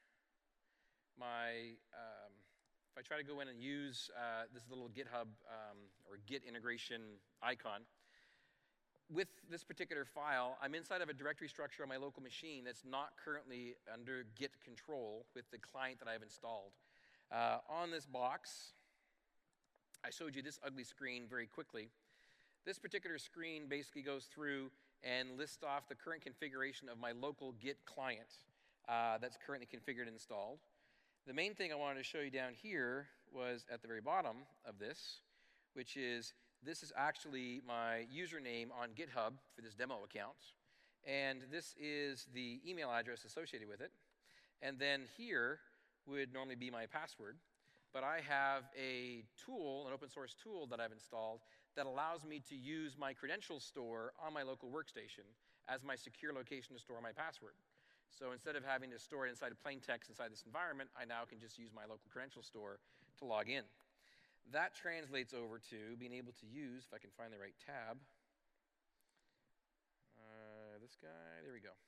my, um, if I try to go in and use uh, this little GitHub um, or Git integration icon, with this particular file, I'm inside of a directory structure on my local machine that's not currently under Git control with the client that I've installed. Uh, on this box, I showed you this ugly screen very quickly. This particular screen basically goes through and lists off the current configuration of my local Git client uh, that's currently configured and installed. The main thing I wanted to show you down here was at the very bottom of this, which is this is actually my username on GitHub for this demo account. And this is the email address associated with it. And then here would normally be my password. But I have a tool, an open source tool that I've installed that allows me to use my credential store on my local workstation as my secure location to store my password. So instead of having to store it inside of plain text inside this environment, I now can just use my local credential store to log in. That translates over to being able to use, if I can find the right tab, uh, this guy, there we go.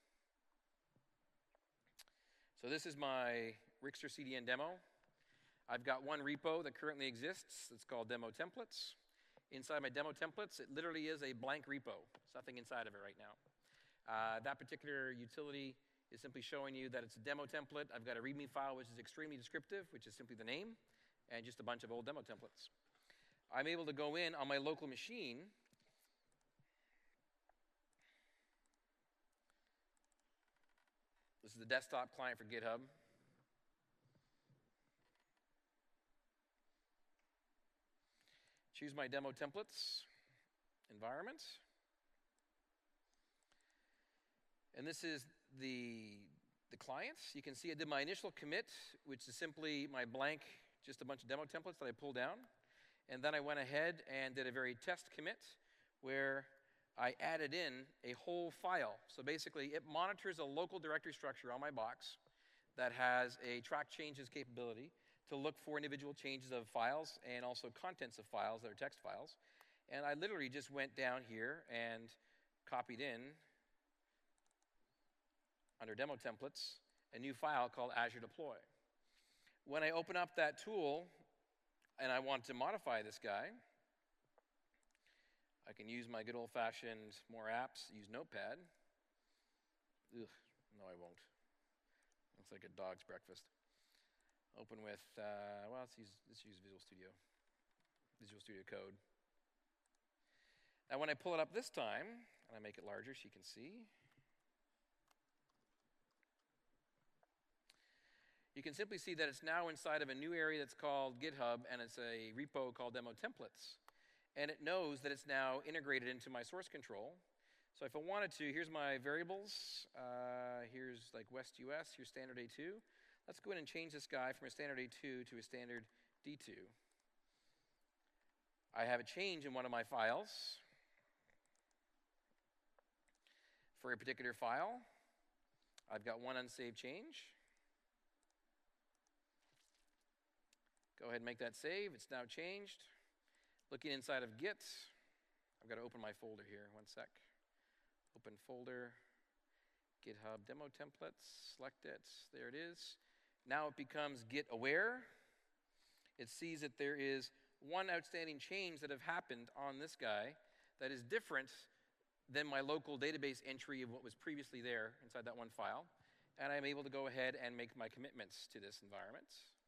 So this is my Rixter C D N demo. I've got one repo that currently exists. It's called Demo Templates. Inside my Demo Templates, it literally is a blank repo. There's nothing inside of it right now. Uh, that particular utility is simply showing you that it's a demo template. I've got a README file, which is extremely descriptive, which is simply the name, and just a bunch of old demo templates. I'm able to go in on my local machine. This is the desktop client for GitHub. Choose my demo templates environment. And this is the, the client. You can see I did my initial commit, which is simply my blank, just a bunch of demo templates that I pulled down. And then I went ahead and did a very test commit where I added in a whole file. So basically, it monitors a local directory structure on my box that has a track changes capability to look for individual changes of files and also contents of files that are text files. And I literally just went down here and copied in, under demo templates, a new file called Azure Deploy. When I open up that tool and I want to modify this guy, I can use my good old-fashioned more apps, use Notepad. Ugh, no I won't. Looks like a dog's breakfast. Open with, uh, well, let's use, let's use Visual Studio, Visual Studio Code. Now when I pull it up this time, and I make it larger so you can see, you can simply see that it's now inside of a new area that's called GitHub, and it's a repo called Demo Templates. And it knows that it's now integrated into my source control. So if I wanted to, here's my variables. Uh, here's like West U S, here's standard A two. Let's go in and change this guy from a standard A two to a standard D two. I have a change in one of my files for a particular file. I've got one unsaved change. Go ahead and make that save. It's now changed. Looking inside of Git, I've got to open my folder here. One sec. Open folder, GitHub demo templates, select it. There it is. Now it becomes Git aware. It sees that there is one outstanding change that have happened on this guy that is different than my local database entry of what was previously there inside that one file. And I'm able to go ahead and make my commitments to this environment.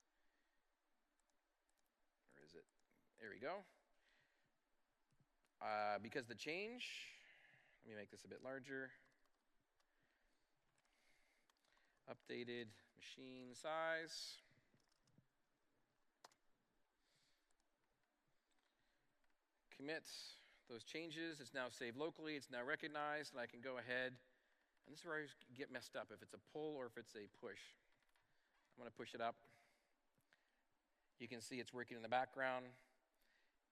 Where is it? There we go. Uh, because the change, let me make this a bit larger. Updated machine size. Commit those changes. It's now saved locally. It's now recognized, and I can go ahead. And this is where I get messed up, if it's a pull or if it's a push. I'm going to push it up. You can see it's working in the background.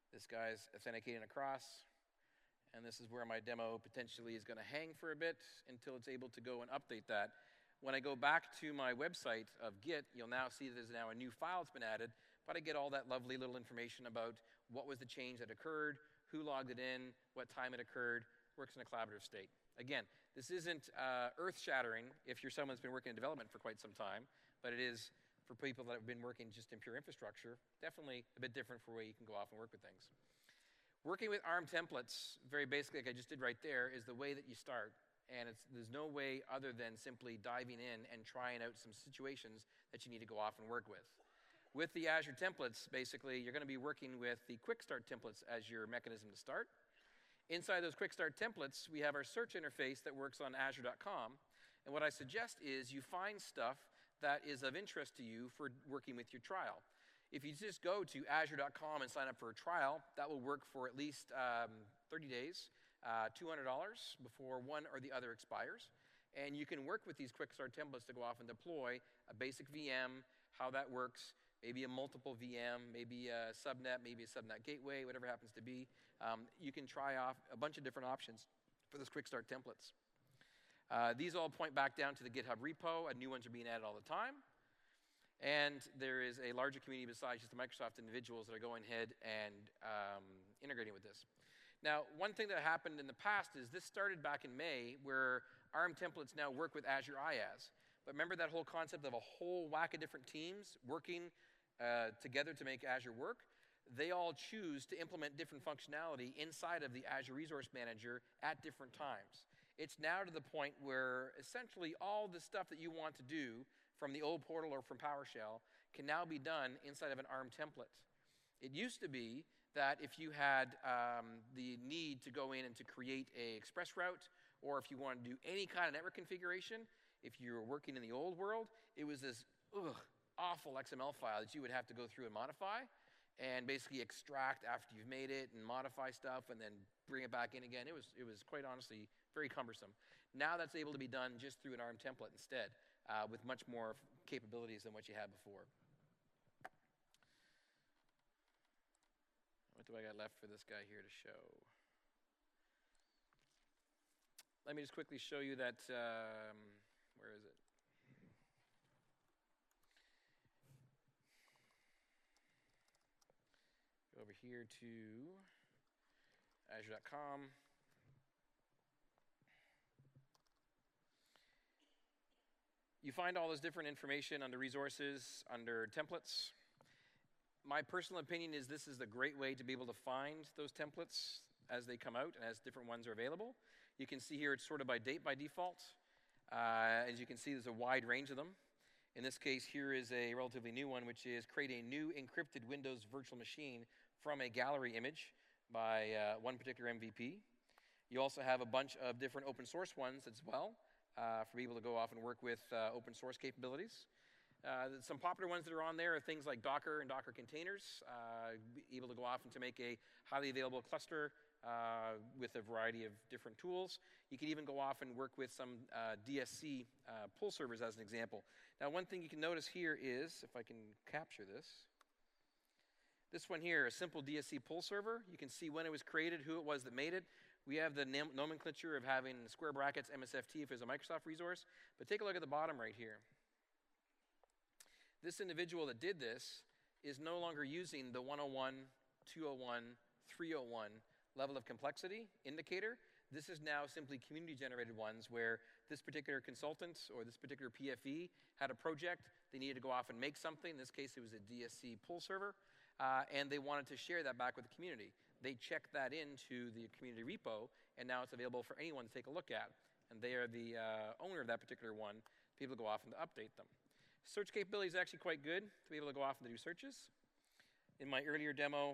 This guy's authenticating across, and this is where my demo potentially is going to hang for a bit until it's able to go and update that. When I go back to my website of Git, you'll now see there's now a new file that's been added, but I get all that lovely little information about what was the change that occurred, who logged it in, what time it occurred, works in a collaborative state. Again, this isn't uh, earth-shattering if you're someone that's been working in development for quite some time, but it is for people that have been working just in pure infrastructure, definitely a bit different for where you can go off and work with things. Working with ARM templates, very basically like I just did right there, is the way that you start. And it's, there's no way other than simply diving in and trying out some situations that you need to go off and work with. With the Azure templates, basically, you're going to be working with the Quick Start templates as your mechanism to start. Inside those Quick Start templates, we have our search interface that works on azure dot com. And what I suggest is you find stuff that is of interest to you for working with your trial. If you just go to azure dot com and sign up for a trial, that will work for at least um, thirty days. Uh, two hundred dollars before one or the other expires. And you can work with these Quick Start templates to go off and deploy a basic V M, how that works, maybe a multiple V M, maybe a subnet, maybe a subnet gateway, whatever happens to be. Um, you can try off a bunch of different options for those Quick Start templates. Uh, these all point back down to the GitHub repo, and new ones are being added all the time. And there is a larger community besides just the Microsoft individuals that are going ahead and um, integrating with this. Now, one thing that happened in the past is this started back in May, where ARM templates now work with Azure IaaS. But remember that whole concept of a whole whack of different teams working uh, together to make Azure work? They all choose to implement different functionality inside of the Azure Resource Manager at different times. It's now to the point where essentially all the stuff that you want to do from the old portal or from PowerShell can now be done inside of an ARM template. It used to be that if you had um, the need to go in and to create a express route, or if you wanted to do any kind of network configuration, if you were working in the old world, it was this ugh, awful X M L file that you would have to go through and modify, and basically extract after you've made it and modify stuff and then bring it back in again. It was, it was quite honestly very cumbersome. Now that's able to be done just through an ARM template instead, uh, with much more capabilities than what you had before. What do I got left for this guy here to show? Let me just quickly show you that, um, where is it? Go over here to azure dot com. You find all this different information under resources, under templates. My personal opinion is this is a great way to be able to find those templates as they come out and as different ones are available. You can see here it's sorted by date by default. Uh, as you can see, there's a wide range of them. In this case, here is a relatively new one, which is create a new encrypted Windows virtual machine from a gallery image by uh, one particular M V P. You also have a bunch of different open source ones as well uh, for people to go off and work with uh, open source capabilities. Uh, some popular ones that are on there are things like Docker and Docker containers, uh, be able to go off and to make a highly available cluster uh, with a variety of different tools. You can even go off and work with some uh, D S C uh, pull servers as an example. Now, one thing you can notice here is, if I can capture this, this one here, a simple D S C pull server. You can see when it was created, who it was that made it. We have the nom nomenclature of having square brackets M S F T if it's a Microsoft resource. But take a look at the bottom right here. This individual that did this is no longer using the one oh one, two oh one, three oh one level of complexity indicator. This is now simply community-generated ones where this particular consultant or this particular P F E had a project. They needed to go off and make something. In this case, it was a D S C pull server, uh, and they wanted to share that back with the community. They checked that into the community repo, and now it's available for anyone to take a look at. And they are the uh, owner of that particular one. People go off and update them. Search capability is actually quite good to be able to go off and do searches. In my earlier demo,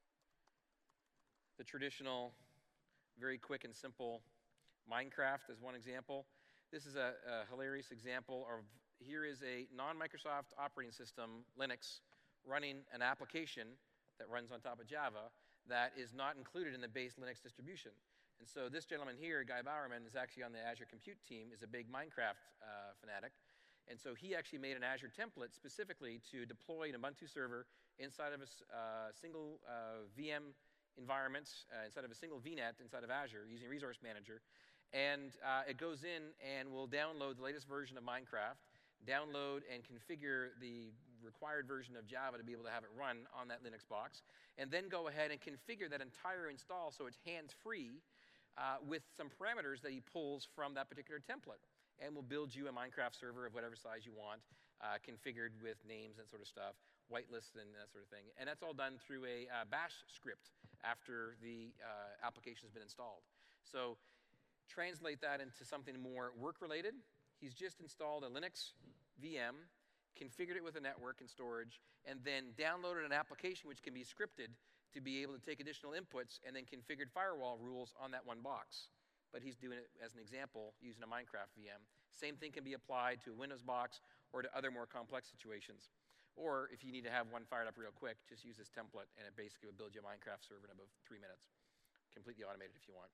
the traditional, very quick and simple Minecraft is one example. This is a, a hilarious example of, here is a non-Microsoft operating system, Linux, running an application that runs on top of Java that is not included in the base Linux distribution. And so this gentleman here, Guy Bowerman, is actually on the Azure Compute team, is a big Minecraft uh, fanatic. And so he actually made an Azure template specifically to deploy an Ubuntu server inside of a s- uh, single uh, V M environment, uh, inside of a single V NET, inside of Azure, using Resource Manager. And uh, it goes in and will download the latest version of Minecraft, download and configure the required version of Java to be able to have it run on that Linux box, and then go ahead and configure that entire install so it's hands-free uh, with some parameters that he pulls from that particular template. And will build you a Minecraft server of whatever size you want, uh, configured with names and sort of stuff, whitelist and that sort of thing. And that's all done through a uh, bash script after the uh, application has been installed. So translate that into something more work-related. He's just installed a Linux V M, configured it with a network and storage, and then downloaded an application which can be scripted to be able to take additional inputs and then configured firewall rules on that one box. But he's doing it as an example using a Minecraft V M. Same thing can be applied to a Windows box or to other more complex situations. Or if you need to have one fired up real quick, just use this template and it basically will build you a Minecraft server in about three minutes. Completely automated if you want.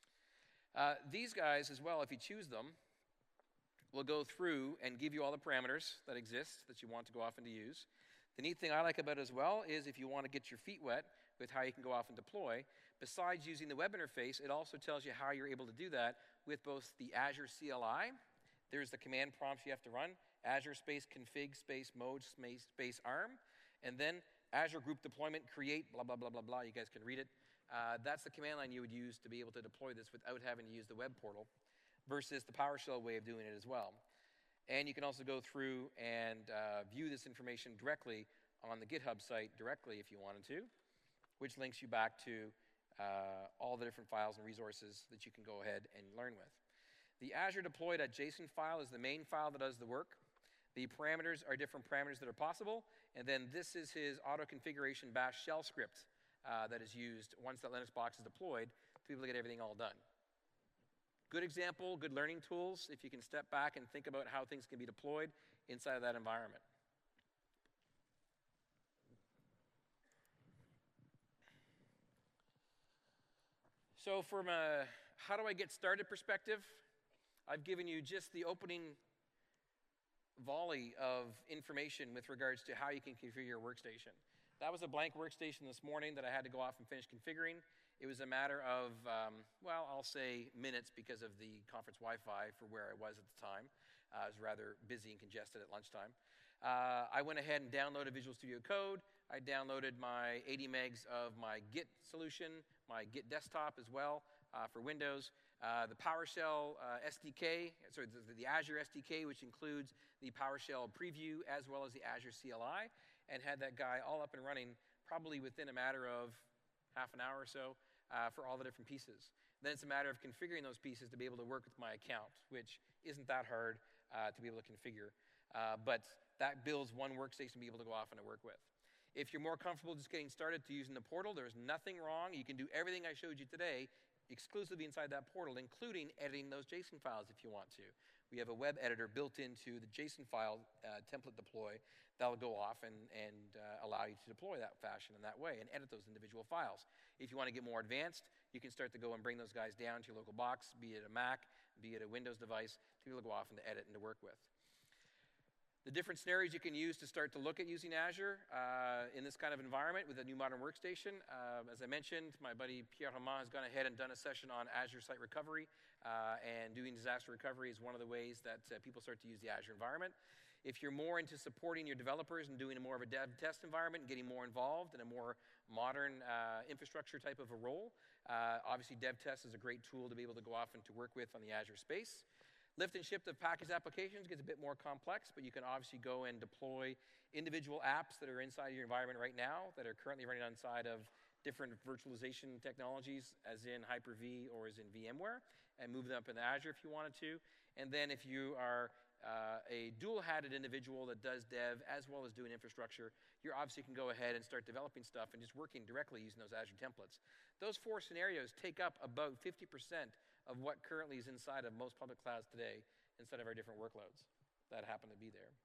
Uh, these guys as well, if you choose them, will go through and give you all the parameters that exist that you want to go off and to use. The neat thing I like about it as well is if you want to get your feet wet with how you can go off and deploy, besides using the web interface, it also tells you how you're able to do that with both the Azure C L I. There's the command prompts you have to run, Azure space config space mode space, space arm, and then Azure group deployment create, blah, blah, blah, blah, blah. You guys can read it. Uh, that's the command line you would use to be able to deploy this without having to use the web portal versus the PowerShell way of doing it as well. And you can also go through and uh, view this information directly on the GitHub site directly if you wanted to, which links you back to uh, all the different files and resources that you can go ahead and learn with. The Azure deploy.json file is the main file that does the work. The parameters are different parameters that are possible, and then this is his auto-configuration bash shell script uh, that is used once that Linux box is deployed to be able to get everything all done. Good example, good learning tools if you can step back and think about how things can be deployed inside of that environment. So from a how do I get started perspective, I've given you just the opening volley of information with regards to how you can configure your workstation. That was a blank workstation this morning that I had to go off and finish configuring. It was a matter of, um, well, I'll say minutes because of the conference Wi-Fi for where I was at the time. Uh, I was rather busy and congested at lunchtime. Uh, I went ahead and downloaded Visual Studio Code. I downloaded my eighty megs of my Git solution, my Git desktop as well uh, for Windows. Uh, the PowerShell uh, S D K, sorry, the, the Azure S D K, which includes the PowerShell preview as well as the Azure C L I, and had that guy all up and running probably within a matter of half an hour or so uh, for all the different pieces. Then it's a matter of configuring those pieces to be able to work with my account, which isn't that hard uh, to be able to configure. Uh, but that builds one workstation to be able to go off and to work with. If you're more comfortable just getting started to using the portal, there's nothing wrong. You can do everything I showed you today exclusively inside that portal, including editing those JSON files if you want to. We have a web editor built into the JSON file uh, template deploy that'll go off and, and uh, allow you to deploy that fashion in that way and edit those individual files. If you want to get more advanced, you can start to go and bring those guys down to your local box, be it a Mac, be it a Windows device, to be able to go off and to edit and to work with. The different scenarios you can use to start to look at using Azure uh, in this kind of environment with a new modern workstation. Uh, as I mentioned, my buddy Pierre Roman has gone ahead and done a session on Azure Site Recovery, uh, and doing disaster recovery is one of the ways that uh, people start to use the Azure environment. If you're more into supporting your developers and doing a more of a dev test environment and getting more involved in a more modern uh, infrastructure type of a role, uh, obviously DevTest is a great tool to be able to go off and to work with on the Azure space. Lift and shift of package applications gets a bit more complex, but you can obviously go and deploy individual apps that are inside your environment right now that are currently running inside of different virtualization technologies, as in Hyper-V or as in VMware, and move them up into Azure if you wanted to. And then if you are uh, a dual-hatted individual that does dev as well as doing infrastructure, you obviously can go ahead and start developing stuff and just working directly using those Azure templates. Those four scenarios take up about fifty percent of what currently is inside of most public clouds today inside of our different workloads that happen to be there.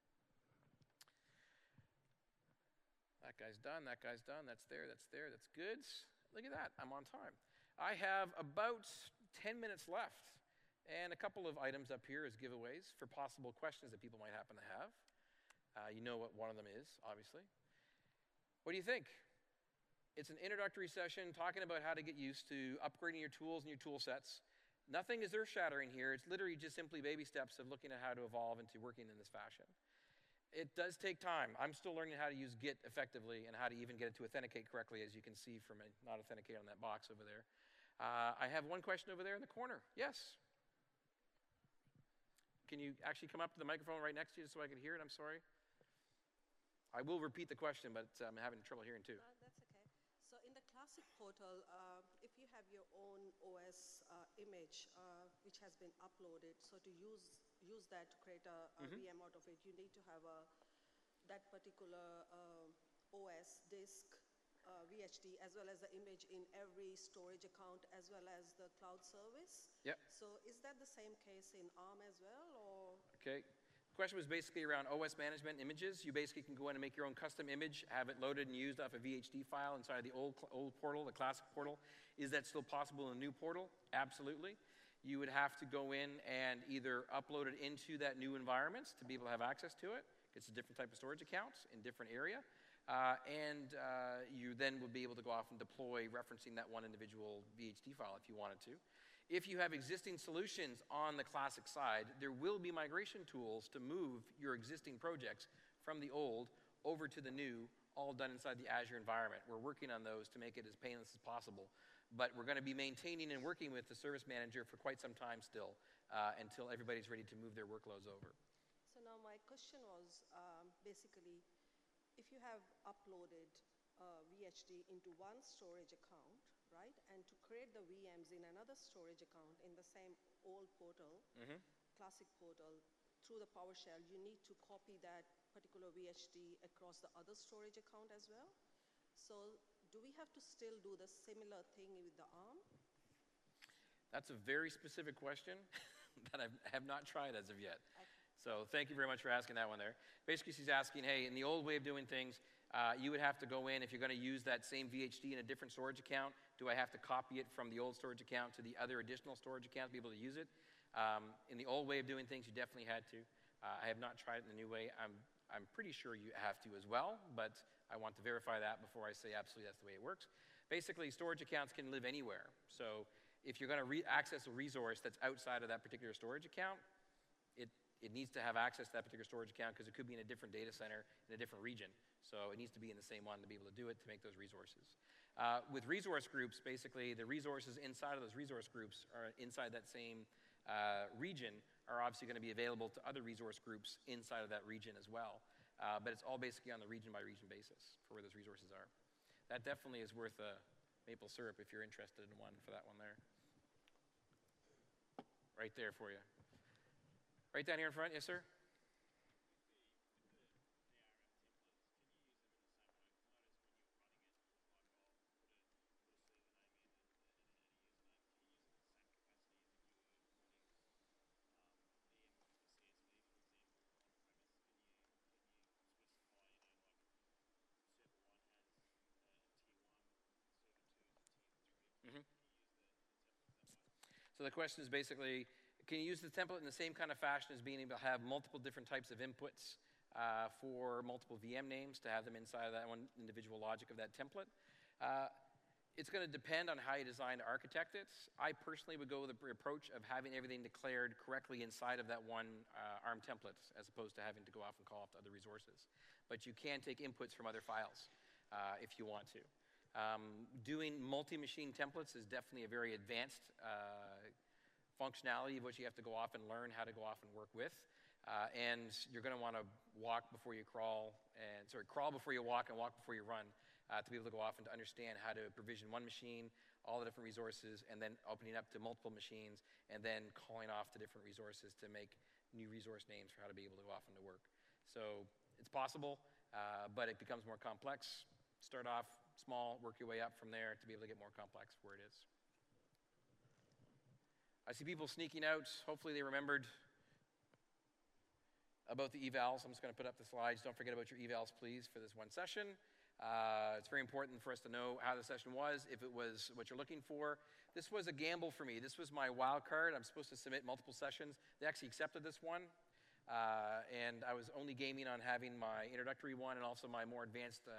That guy's done, that guy's done, that's there, that's there, that's good. Look at that, I'm on time. I have about ten minutes left and a couple of items up here as giveaways for possible questions that people might happen to have. Uh, you know what one of them is, obviously. What do you think? It's an introductory session talking about how to get used to upgrading your tools and your tool sets. Nothing is earth-shattering here. It's literally just simply baby steps of looking at how to evolve into working in this fashion. It does take time. I'm still learning how to use Git effectively and how to even get it to authenticate correctly, as you can see from it not authenticate on that box over there. Uh, I have one question over there in the corner. Yes? Can you actually come up to the microphone right next to you so I can hear it? I'm sorry. I will repeat the question, but I'm having trouble hearing too. Uh, that's okay. So in the classic portal, uh, if you have your own O S uh, image uh, which has been uploaded, so to use use that to create a, a mm-hmm. V M out of it, you need to have a that particular uh, O S disk, uh, V H D, as well as the image in every storage account, as well as the cloud service. Yep. So is that the same case in ARM as well, or? Okay. The question was basically around O S management images. You basically can go in and make your own custom image, have it loaded and used off a V H D file inside the old, old portal, the classic portal. Is that still possible in the new portal? Absolutely. You would have to go in and either upload it into that new environment to be able to have access to it. It's a different type of storage account in different area. Uh, and uh, you then would be able to go off and deploy referencing that one individual V H D file if you wanted to. If you have existing solutions on the classic side, there will be migration tools to move your existing projects from the old over to the new, all done inside the Azure environment. We're working on those to make it as painless as possible. But we're going to be maintaining and working with the service manager for quite some time still, uh, until everybody's ready to move their workloads over. So now my question was, um, basically, if you have uploaded uh, V H D into one storage account, right, and to create the V Ms in another storage account in the same old portal, mm-hmm. classic portal, through the PowerShell, you need to copy that particular V H D across the other storage account as well. So do we have to still do the similar thing with the ARM? That's a very specific question that I have not tried as of yet. Okay. So thank you very much for asking that one there. Basically, she's asking, hey, in the old way of doing things, uh, you would have to go in, if you're going to use that same V H D in a different storage account, do I have to copy it from the old storage account to the other additional storage account to be able to use it? Um, in the old way of doing things, you definitely had to. Uh, I have not tried it in the new way. I'm, I'm pretty sure you have to as well, but I want to verify that before I say absolutely that's the way it works. Basically, storage accounts can live anywhere. So if you're going to re access a resource that's outside of that particular storage account, it, it needs to have access to that particular storage account because it could be in a different data center in a different region. So it needs to be in the same one to be able to do it to make those resources. Uh, with resource groups, basically, the resources inside of those resource groups are inside that same uh, region are obviously going to be available to other resource groups inside of that region as well. Uh, but it's all basically on the region-by-region basis for where those resources are. That definitely is worth a maple syrup if you're interested in one for that one there. Right there for you. Right down here in front, yes, sir? So the question is basically, can you use the template in the same kind of fashion as being able to have multiple different types of inputs uh, for multiple V M names to have them inside of that one individual logic of that template? Uh, it's going to depend on how you design to architect it. I personally would go with the approach of having everything declared correctly inside of that one uh, ARM template as opposed to having to go off and call off to other resources. But you can take inputs from other files uh, if you want to. Um, doing multi-machine templates is definitely a very advanced uh, functionality of which you have to go off and learn how to go off and work with. Uh, and you're going to want to walk before you crawl, and sorry, crawl before you walk and walk before you run uh, to be able to go off and to understand how to provision one machine, all the different resources, and then opening up to multiple machines, and then calling off to different resources to make new resource names for how to be able to go off and to work. So it's possible, uh, but it becomes more complex. Start off small, work your way up from there to be able to get more complex where it is. I see people sneaking out. Hopefully they remembered about the evals. I'm just going to put up the slides. Don't forget about your evals, please, for this one session. Uh, it's very important for us to know how the session was, if it was what you're looking for. This was a gamble for me. This was my wild card. I'm supposed to submit multiple sessions. They actually accepted this one. Uh, and I was only gaming on having my introductory one and also my more advanced uh,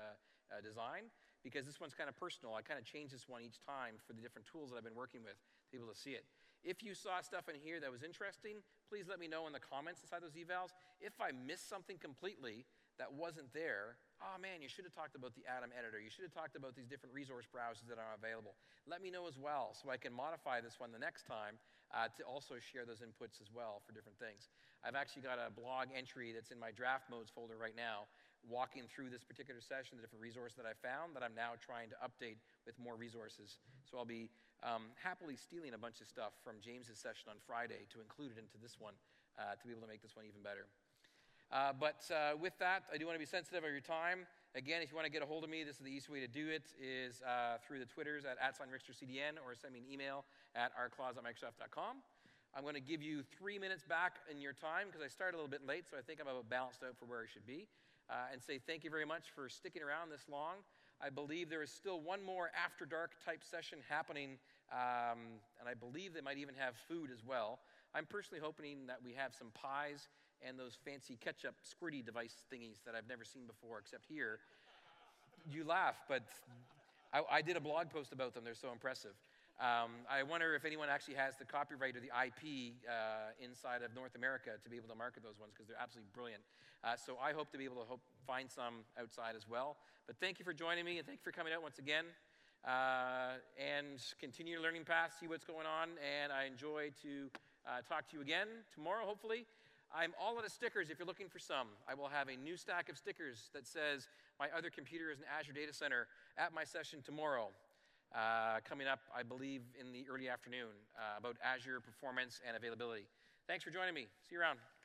uh, design, because this one's kind of personal. I kind of change this one each time for the different tools that I've been working with to be able to see it. If you saw stuff in here that was interesting, please let me know in the comments inside those evals. If I missed something completely that wasn't there, oh man, you should have talked about the Atom editor. You should have talked about these different resource browsers that are available. Let me know as well so I can modify this one the next time uh, to also share those inputs as well for different things. I've actually got a blog entry that's in my draft modes folder right now, walking through this particular session, the different resources that I found that I'm now trying to update with more resources. So I'll be um, happily stealing a bunch of stuff from James's session on Friday to include it into this one uh, to be able to make this one even better. Uh, but uh, with that, I do want to be sensitive of your time. Again, if you want to get a hold of me, this is the easy way to do it, is uh, through the Twitters at at sign Rickster C D N, or send me an email at r claus at microsoft dot com. I'm going to give you three minutes back in your time because I started a little bit late, so I think I'm about balanced out for where I should be, uh, and say thank you very much for sticking around this long. I believe there is still one more After Dark type session happening, um, and I believe they might even have food as well. I'm personally hoping that we have some pies and those fancy ketchup squirty device thingies that I've never seen before except here. You laugh, but I, I did a blog post about them. They're so impressive. Um, I wonder if anyone actually has the copyright or the I P uh, inside of North America to be able to market those ones, because they're absolutely brilliant. Uh, so I hope to be able to hope, find some outside as well. But thank you for joining me, and thank you for coming out once again. Uh, and continue your learning path, see what's going on, and I enjoy to uh, talk to you again tomorrow, hopefully. I'm all out of stickers if you're looking for some. I will have a new stack of stickers that says my other computer is an Azure Data Center at my session tomorrow, uh, coming up, I believe, in the early afternoon uh, about Azure performance and availability. Thanks for joining me. See you around.